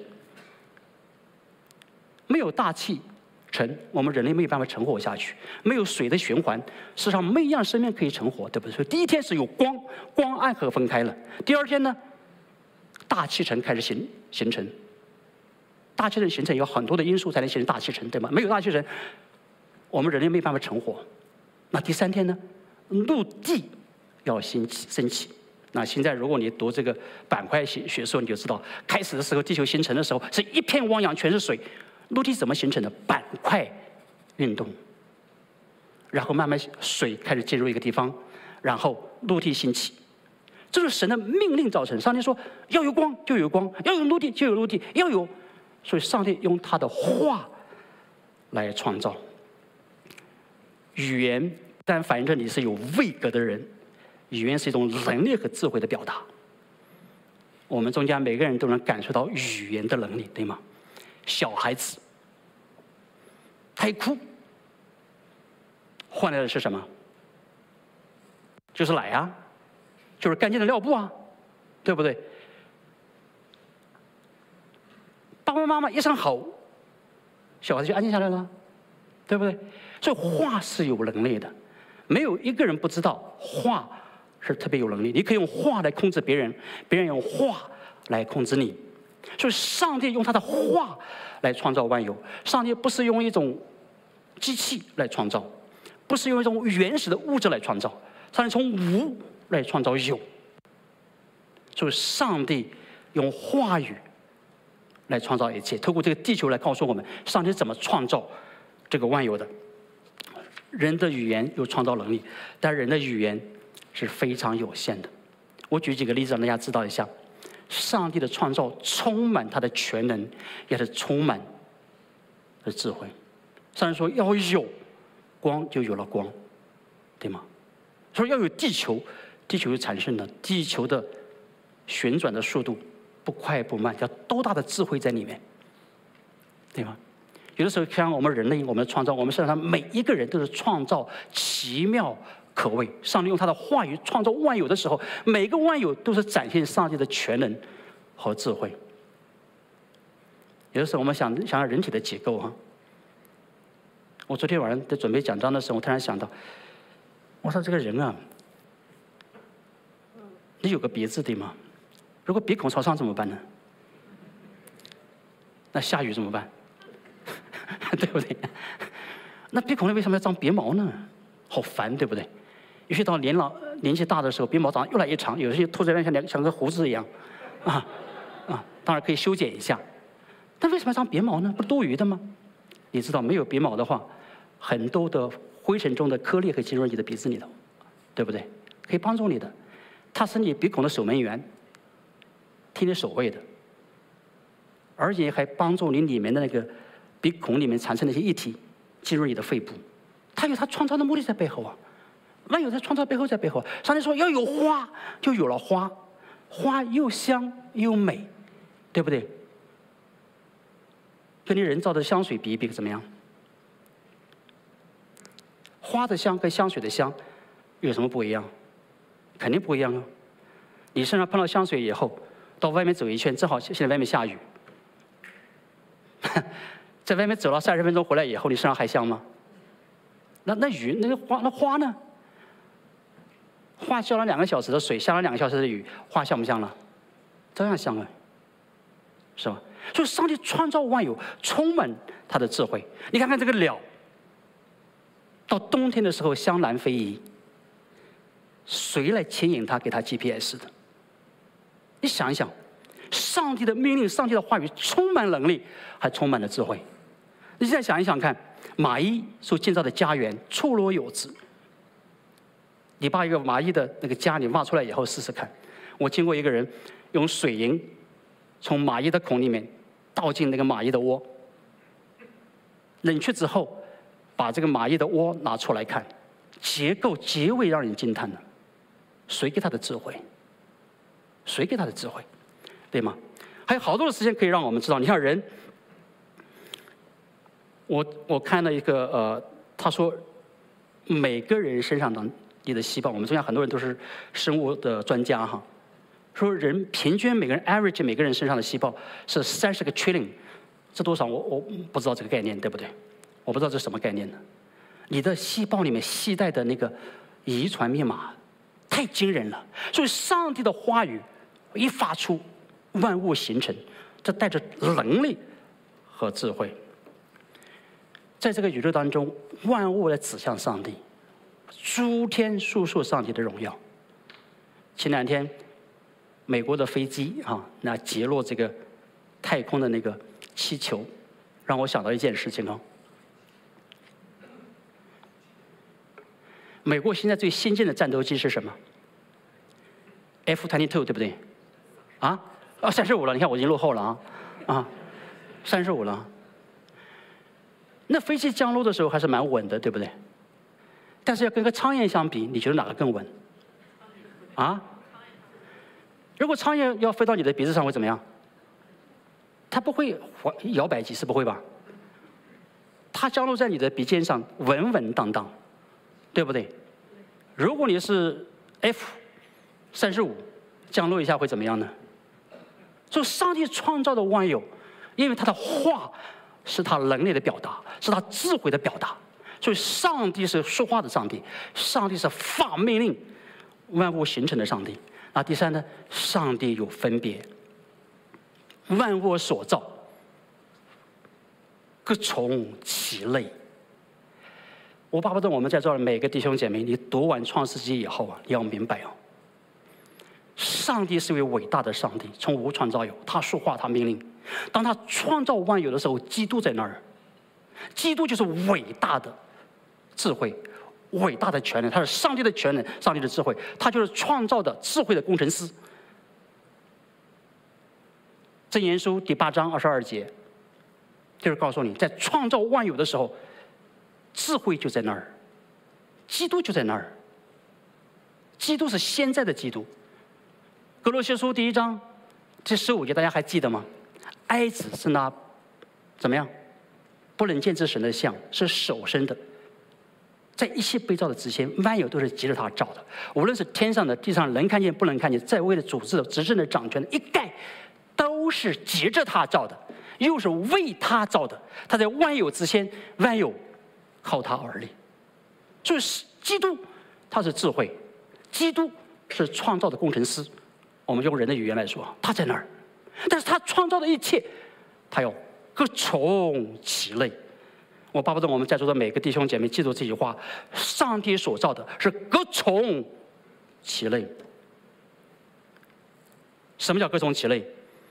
没有大气成，我们人类没有办法存活下去。没有水的循环，事实上没一样生命可以存活，对不对？所以第一天是有光，光暗河分开了。第二天呢，大气层开始形形成。大气层形成有很多的因素才能形成大气层，对吗？没有大气层，我们人类没办法存活。那第三天呢，陆地要兴起升起。那现在如果你读这个板块学学说，你就知道，开始的时候地球形成的时候是一片汪洋，全是水。陆地怎么形成的？板块运动，然后慢慢水开始进入一个地方，然后陆地兴起。这是神的命令造成。上帝说要有光就有光，要有陆地就有陆地，要有。所以上帝用他的话来创造。语言但反映着你是有位格的人，语言是一种能力和智慧的表达。我们中间每个人都能感受到语言的能力，对吗？小孩子他一哭，换来的是什么？就是奶啊，就是干净的尿布啊，对不对？爸爸妈妈一声吼，小孩子就安静下来了，对不对？所以话是有能力的，没有一个人不知道话是特别有能力。你可以用话来控制别人，别人用话来控制你。所以上帝用他的话来创造万有。上帝不是用一种机器来创造，不是用一种原始的物质来创造，上帝从无来创造有。所以上帝用话语来创造一切，透过这个地球来告诉我们上帝怎么创造这个万有的。人的语言有创造能力，但人的语言是非常有限的。我举几个例子让大家知道一下，上帝的创造充满他的全能，也是充满的智慧。上帝说要有光，就有了光，对吗？说要有地球，地球就产生了。地球的旋转的速度不快不慢，要多大的智慧在里面，对吗？ 有的时候像我们人类，我们的创造，我们身上每一个人都是创造奇妙可畏。上帝用他的话语创造万有的时候，每个万有都是展现上帝的全能和智慧。有的时候我们想想想人体的结构哈，我昨天晚上在准备讲章的时候，我突然想到，我说这个人啊，你有个鼻子对吗？如果鼻孔朝上怎么办呢？那下雨怎么办？对不对？那鼻孔里为什么要长鼻毛呢？好烦，对不对？尤其到年老年纪大的时候，鼻毛长得越来越长，有些秃在那像两像个胡子一样，啊啊！当然可以修剪一下，但为什么要长鼻毛呢？不是多余的吗？你知道，没有鼻毛的话，很多的灰尘中的颗粒可以进入你的鼻子里头，对不对？可以帮助你的，它是你鼻孔的守门员，替你守卫的，而且还帮助你里面的那个鼻孔里面产生的一些液体进入你的肺部。它有它创造的目的在背后啊，万有在创造背后在背后。上帝说要有花，就有了花，花又香又美，对不对？跟你人造的香水比一比怎么样？花的香跟香水的香有什么不一样？肯定不一样啊！你身上喷了香水以后，到外面走一圈，正好现在外面下雨，在外面走了三十分钟回来以后，你身上还香吗？那那雨那个花那花呢？花浇了两个小时的水，下了两个小时的雨，花香不香了？照样香啊，是吧？所以上帝创造万有，充满他的智慧。你看看这个鸟，到冬天的时候香南飞移，谁来牵引它，给它 G P S 的？你想一想，上帝的命令，上帝的话语充满能力，还充满了智慧。你现在想一想看，马蚁所建造的家园错落有致。你把一个蚂蚁的那个家你挖出来以后试试看。我见过一个人用水银从蚂蚁的孔里面倒进那个蚂蚁的窝，冷却之后，把这个蚂蚁的窝拿出来看，结构极为让人惊叹的。谁给他的智慧？谁给他的智慧？对吗？还有好多的时间可以让我们知道。你看人，我我看了一个呃，他说每个人身上的你的细胞，我们中间很多人都是生物的专家哈，说人平均每个人 average 每个人身上的细胞是三十个 trillion， 这多少我我不知道这个概念，对不对？我不知道这是什么概念呢？你的细胞里面携带的那个遗传密码太惊人了，所以上帝的话语一发出，万物形成，这带着能力和智慧。在这个宇宙当中，万物来指向上帝，诸天述说上帝的荣耀。前两天，美国的飞机啊，那击落这个太空的那个气球，让我想到一件事情哦。美国现在最先进的战斗机是什么 ？F 二十二， 对不对？啊？啊，三十五了，你看我已经落后了啊！啊，三十五了。那飞机降落的时候还是蛮稳的，对不对？但是要跟个苍蝇相比，你觉得哪个更稳？啊？如果苍蝇要飞到你的鼻子上会怎么样？它不会摇摆几次，不会吧？它降落在你的鼻尖上，稳稳当当，对不对？如果你是 F 三十五，降落一下会怎么样呢？所以上帝创造的万有，因为他的话是他能力的表达，是他智慧的表达。所以上帝是说话的上帝，上帝是发命令万物形成的上帝。那第三呢？上帝有分别，万物所造，各从其类。我巴不得我们在座的每个弟兄姐妹，你读完创世纪以后啊，你要明白哦，上帝是一位伟大的上帝，从无创造有，他说话，他命令。当他创造万有的时候，基督在那儿，基督就是伟大的智慧，伟大的全能，他是上帝的全能，上帝的智慧，他就是创造的智慧的工程师。箴言书第八章二十二节，就是告诉你，在创造万有的时候，智慧就在那儿，基督就在那儿，基督是现在的基督。哥罗西书第一章这十五节大家还记得吗？哀子是那怎么样不能见之神的像是手生的，在一切被造的之前，万有都是藉着他造的。无论是天上的、地上能看见、不能看见，在位的、主治的、执政的、掌权的，一概都是藉着他造的，又是为他造的。他在万有之前，万有靠他而立。所以，基督他是智慧，基督是创造的工程师。我们用人的语言来说，他在那儿，但是他创造的一切，他要各从其类。我巴不得我们在座的每个弟兄姐妹记住这句话：上帝所造的是各从其类。什么叫各从其类？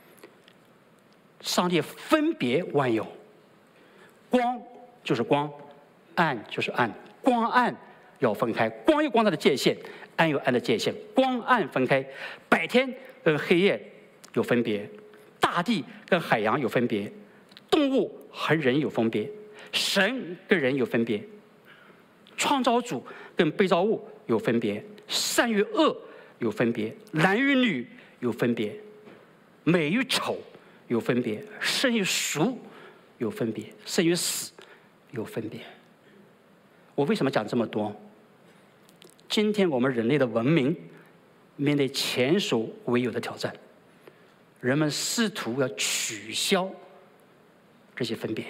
上帝分别万有，光就是光，暗就是暗，光暗要分开，光有光它的界限，暗有暗的界限，光暗分开，白天跟黑夜有分别，大地跟海洋有分别，动物和人有分别，神跟人有分别，创造主跟被造物有分别，善与恶有分别，男与女有分别，美与丑有分别，生与熟有分别，生与死有分别。我为什么讲这么多？今天我们人类的文明面对前所未有的挑战，人们试图要取消这些分别。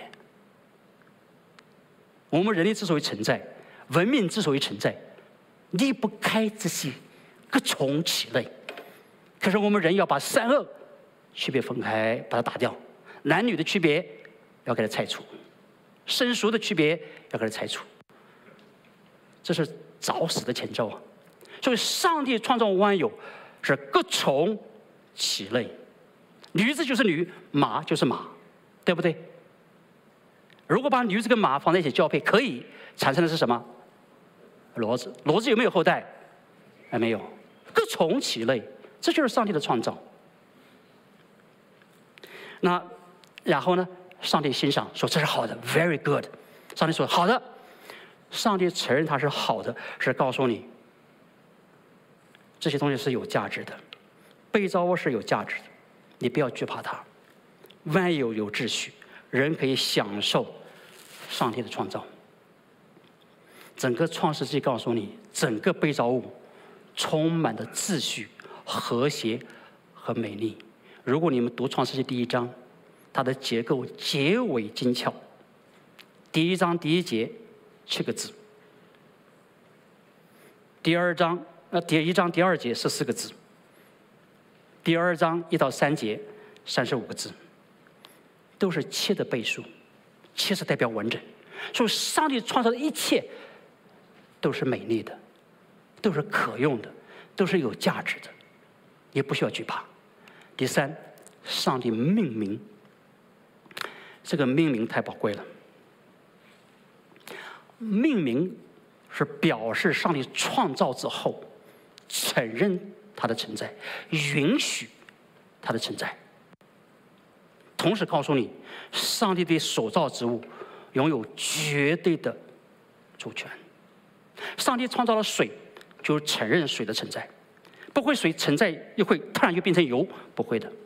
我们人类之所以存在，文明之所以存在，离不开这些各从其类。可是我们人要把善恶区别分开，把它打掉；男女的区别要给它拆除，生熟的区别要给它拆除。这是早死的前兆啊！所以，上帝创造万有是各从其类，驴子就是驴，马就是马，对不对？如果把驴子跟马放在一起交配，可以产生的是什么？骡子。骡子有没有后代？哎，没有。各从其类，这就是上帝的创造。那然后呢？上帝欣赏说这是好的 ，very good。上帝说好的。上帝承认它是好的，是告诉你这些东西是有价值的，被造物是有价值的，你不要惧怕它。万有有秩序，人可以享受上帝的创造。整个创世纪告诉你，整个被造物充满了秩序、和谐和美丽。如果你们读创世纪第一章，它的结构结尾精巧。第一章第一节七个字，第二章呃第一章第二节十四个字，第二章一到三节三十五个字，都是七的倍数，七是代表完整。所以上帝创造的一切都是美丽的，都是可用的，都是有价值的，也不需要惧怕。第三，上帝命名，这个命名太宝贵了。命名是表示上帝创造之后，承认它的存在，允许它的存在，同时告诉你，上帝对所造之物拥有绝对的主权。上帝创造了水，就承认水的存在，不会水存在又会突然就变成油，不会的。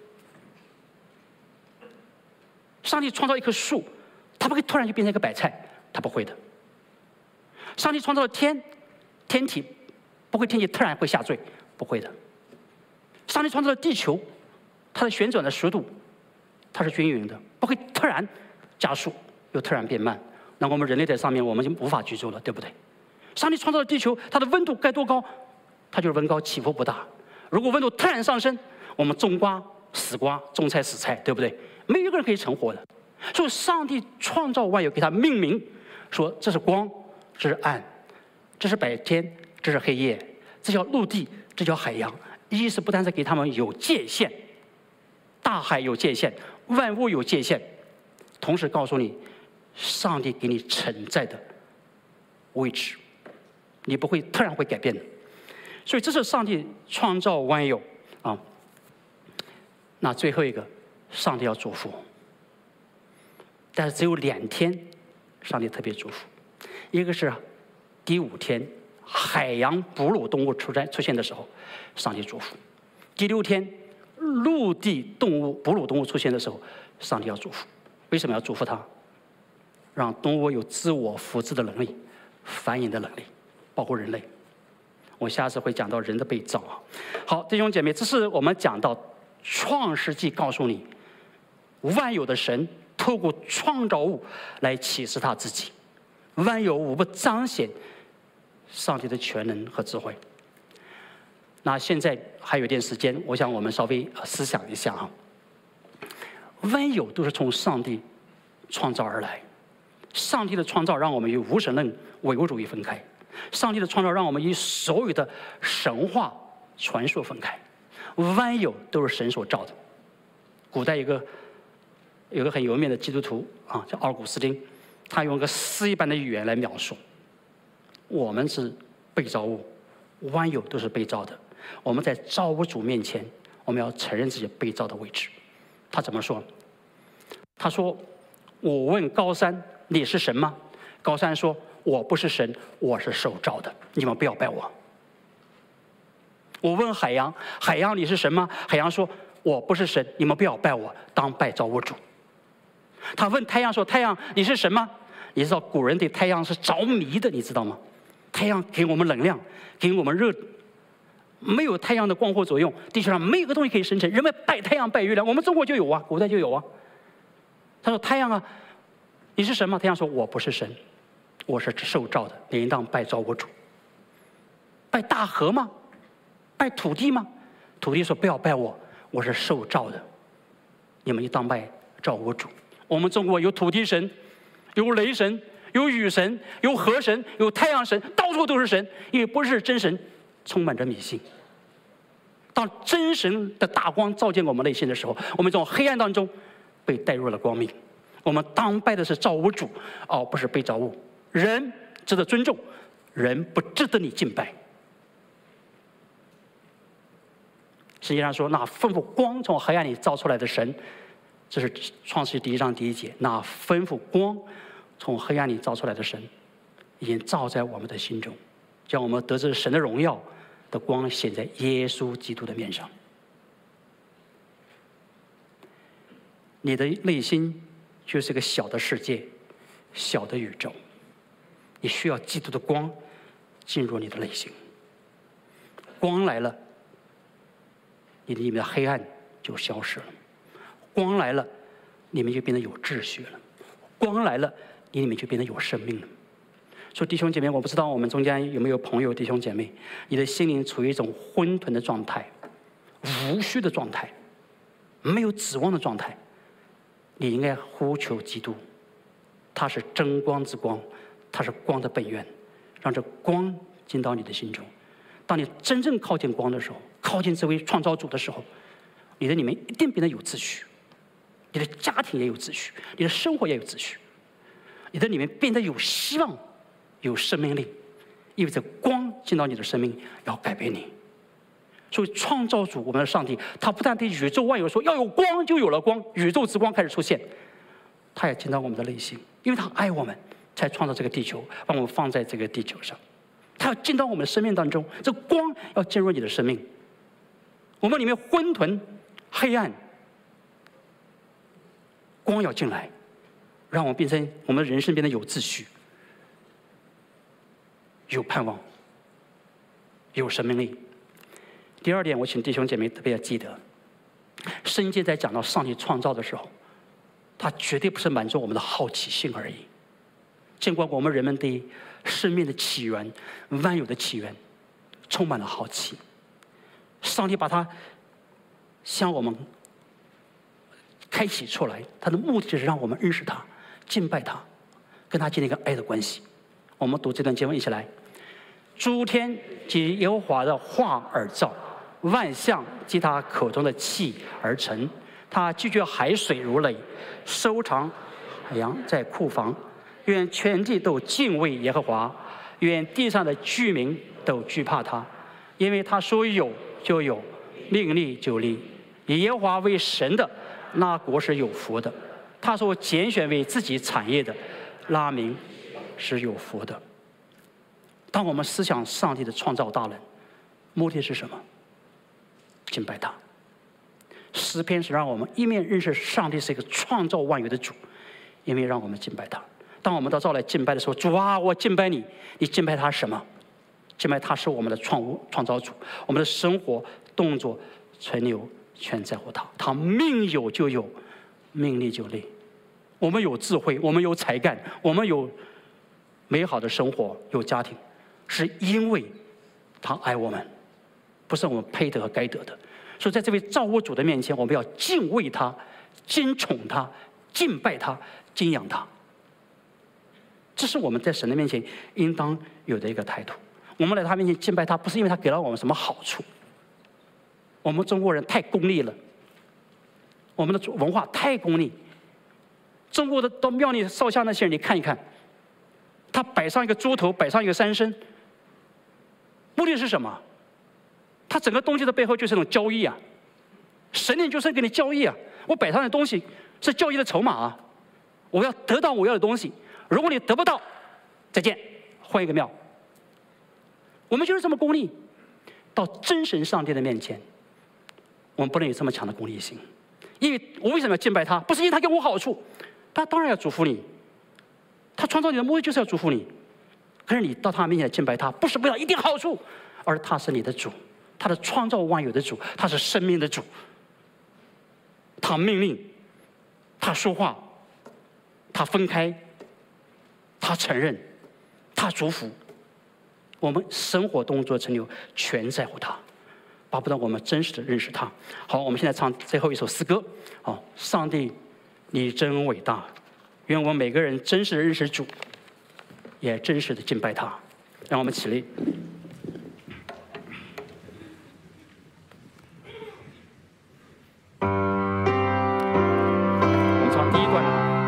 上帝创造一棵树，它不会突然就变成一个白菜，它不会的。上帝创造了天，天体不会天气突然会下坠，不会的。上帝创造了地球，它的旋转的速度它是均匀的，不会突然加速又突然变慢。那我们人类在上面我们就无法居住了，对不对？上帝创造了地球，它的温度该多高，它就是温高，起伏不大。如果温度突然上升，我们种瓜死瓜，种菜死菜，对不对？没有一个人可以成活的。所以上帝创造万有，给它命名，说这是光，这是暗，这是白天，这是黑夜，这叫陆地，这叫海洋。意思不单是给他们有界限，大海有界限，万物有界限，同时告诉你，上帝给你存在的位置，你不会突然会改变的。所以这是上帝创造万有啊。那最后一个，上帝要祝福，但是只有两天，上帝特别祝福。一个是第五天，海洋哺乳动物出在出现的时候，上帝祝福；第六天，陆地动物哺乳动物出现的时候，上帝要祝福。为什么要祝福它？ 让动物有自我复制的能力、繁衍的能力，包括人类。我下次会讲到人的被造啊。好，弟兄姐妹，这是我们讲到创世纪告诉你，万有的神透过创造物来启示他自己，万有无不彰显上帝的全能和智慧。那现在还有一点时间，我想我们稍微思想一下啊。万有都是从上帝创造而来，上帝的创造让我们与无神论、唯物主义分开，上帝的创造让我们与所有的神话传说分开。万有都是神所造的。古代有个有个很有名的基督徒啊，叫奥古斯丁，他用一个诗一般的语言来描述：我们是被造物，万有都是被造的。我们在造物主面前，我们要承认自己被造的位置。他怎么说？他说：“我问高山，你是神吗？”高山说：“我不是神，我是受造的，你们不要拜我。”我问海洋，海洋你是神吗？海洋说：“我不是神，你们不要拜我，当拜造物主。”他问太阳说：“太阳你是神吗？”你知道古人对太阳是着迷的，你知道吗？太阳给我们能量，给我们热。没有太阳的光合作用，地球上没有个东西可以生成。人们拜太阳拜月亮，我们中国就有啊，古代就有啊。他说：“太阳啊，你是神吗？”太阳说：“我不是神，我是受造的，你应当拜造物主。”拜大河吗？拜土地吗？土地说：“不要拜我，我是受造的，你们应当拜造物主。”我们中国有土地神，有雷神，有雨神，有河神，有太阳神，到处都是神，因为不是真神，充满着迷信。当真神的大光照进我们内心的时候，我们从黑暗当中被带入了光明。我们当拜的是造物主，而不是被造物。人值得尊重，人不值得你敬拜。实际上说，那吩咐光从黑暗里照出来的神，这是创世记第一章第一节。那吩咐光从黑暗里照出来的神，已经照在我们的心中，将我们得知神的荣耀的光显在耶稣基督的面上。你的内心就是个小的世界，小的宇宙，你需要基督的光进入你的内心。光来了，你里面的黑暗就消失了；光来了，里面就变得有秩序了；光来了，你里面就变得有生命了。所以弟兄姐妹，我不知道我们中间有没有朋友弟兄姐妹，你的心灵处于一种混沌的状态、无序的状态、没有指望的状态，你应该呼求基督，他是真光之光，他是光的本源，让这光进到你的心中。当你真正靠近光的时候，靠近这位创造主的时候，你的里面一定变得有秩序，你的家庭也有秩序，你的生活也有秩序，你的里面变得有希望，有生命力，意味着光进到你的生命，要改变你。所以创造主我们的上帝，他不但对宇宙万有说要有光，就有了光，宇宙之光开始出现，他也进到我们的内心，因为他爱我们，才创造这个地球，把我们放在这个地球上。他要进到我们的生命当中，这光要进入你的生命。我们里面混沌、黑暗，光要进来，让我们变成我们的人生变得有秩序、有盼望、有生命力。第二点，我请弟兄姐妹特别要记得，圣经在讲到上帝创造的时候，他绝对不是满足我们的好奇心而已。尽管我们人们对生命的起源、万有的起源充满了好奇，上帝把它向我们开启出来，他的目的就是让我们认识他、敬拜他，跟他建立一个爱的关系。我们读这段经文一起来：诸天即耶和华的话而造，万象即他口中的气而成。他积聚海水如垒，收藏海洋在库房。愿全地都敬畏耶和华，愿地上的居民都惧怕他，因为他说有就有，命立就立。以耶和华为神的，那国是有福的；他所拣选为自己产业的，那民是有福的。当我们思想上帝的创造大能，目的是什么？敬拜他。诗篇是让我们一面认识上帝是一个创造万有的主，一面让我们敬拜他。 当我们到召来敬拜的时候，主啊，我敬拜你。你敬拜他什么？敬拜他是我们的创物创造主，我们的生活动作存留全在乎他。他命有就有，命立就立。我们有智慧，我们有才干，我们有美好的生活，有家庭，是因为他爱我们，不是我们配得和该得的。所以在这位造物主的面前，我们要敬畏他、敬宠他、敬拜他、敬仰他。这是我们在神的面前应当有的一个态度。我们来他面前敬拜他，不是因为他给了我们什么好处。我们中国人太功利了，我们的文化太功利。中国的到庙里烧香那些人，你看一看，他摆上一个猪头，摆上一个三牲，目的是什么？他整个东西的背后就是一种交易啊，神灵就是跟你交易啊。我摆上的东西是交易的筹码啊，我要得到我要的东西。如果你得不到，再见，换一个庙。我们就是这么功利。到真神上帝的面前，我们不能有这么强的功利心。因为我为什么要敬拜他？不是因为他给我好处，他当然要祝福你。他创造你的目的就是要祝福你。可是你到他面前敬拜他，不是为了一点好处，而他是你的主，他的创造万有的主，他是生命的主。他命令，他说话，他分开，他承认，他祝福。我们生活动作成就全在乎他，巴不得我们真实的认识他。好，我们现在唱最后一首诗歌。好，上帝，你真伟大！愿我们每个人真实的认识主，也真实的敬拜他。让我们起立。我们唱第一段。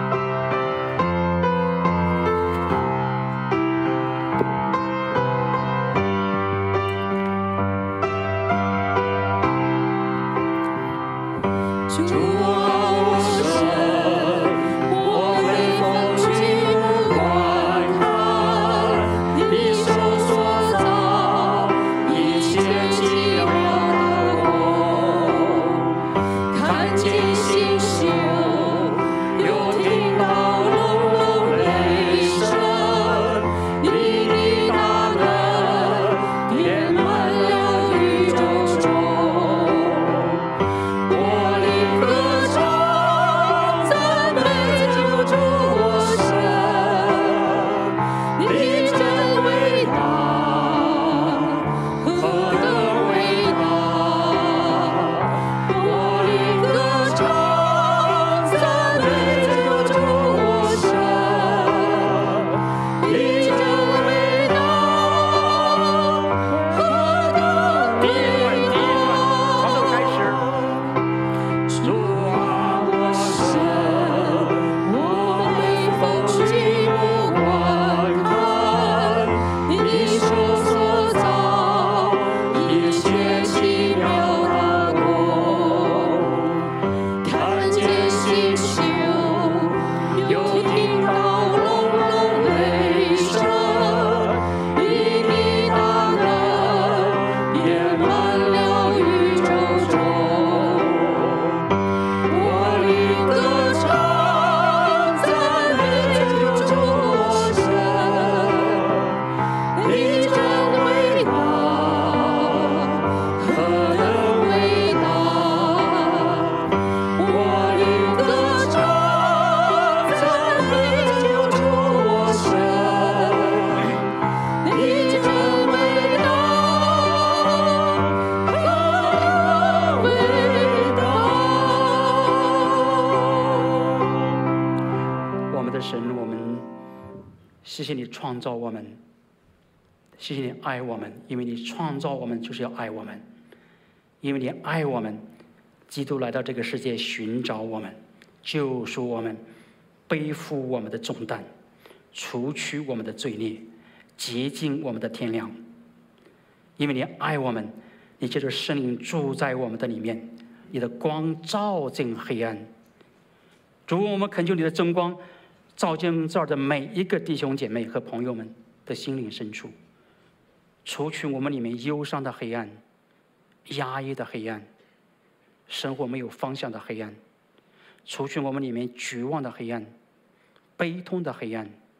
谢谢你创造我们，谢谢你爱我们，因为你创造我们就是要爱我们，因为你爱我们，基督来到这个世界寻找我们，救赎我们，背负我们的重担，除去我们的罪孽，洁净我们的天良。因为你爱我们，你借着圣灵住在我们的里面，你的光照进黑暗。主，我们恳求你的真光照见这儿的每一个弟兄姐妹和朋友们的心灵深处，除去我们里面忧伤的黑暗、压抑的黑暗、生活没有方向的黑暗，除去我们里面绝望的黑暗、悲痛的黑暗、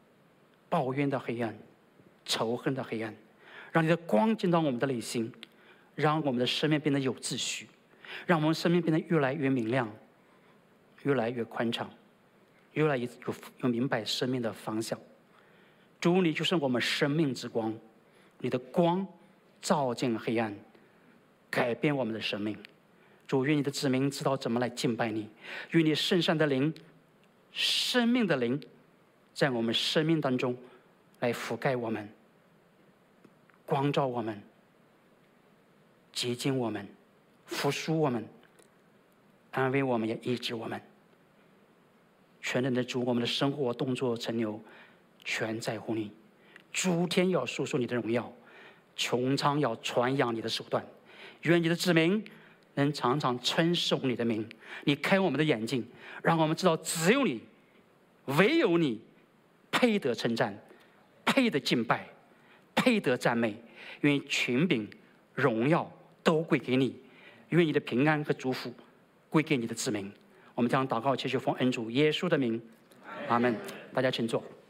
抱怨的黑暗、仇恨的黑暗，让你的光进到我们的内心，让我们的生命变得有秩序，让我们生命变得越来越明亮，越来越宽敞，越来越有有明白生命的方向。主，你就是我们生命之光，你的光照进黑暗，改变我们的生命。主，愿你的子民知道怎么来敬拜你，愿你圣善的灵、生命的灵，在我们生命当中来覆盖我们，光照我们，洁净我们，扶赎我们，安慰我们，也医治我们。全能的主，我们的生活、动作、成就全在乎你。诸天要述说你的荣耀，穹苍要传扬你的手段。愿你的子民能常常称颂你的名。你开我们的眼睛，让我们知道只有你，唯有你配得称赞，配得敬拜，配得赞美。愿权柄、荣耀都归给你。愿你的平安和祝福归给你的子民。我们将祷告祈求奉恩主耶稣的名，阿门。大家请坐。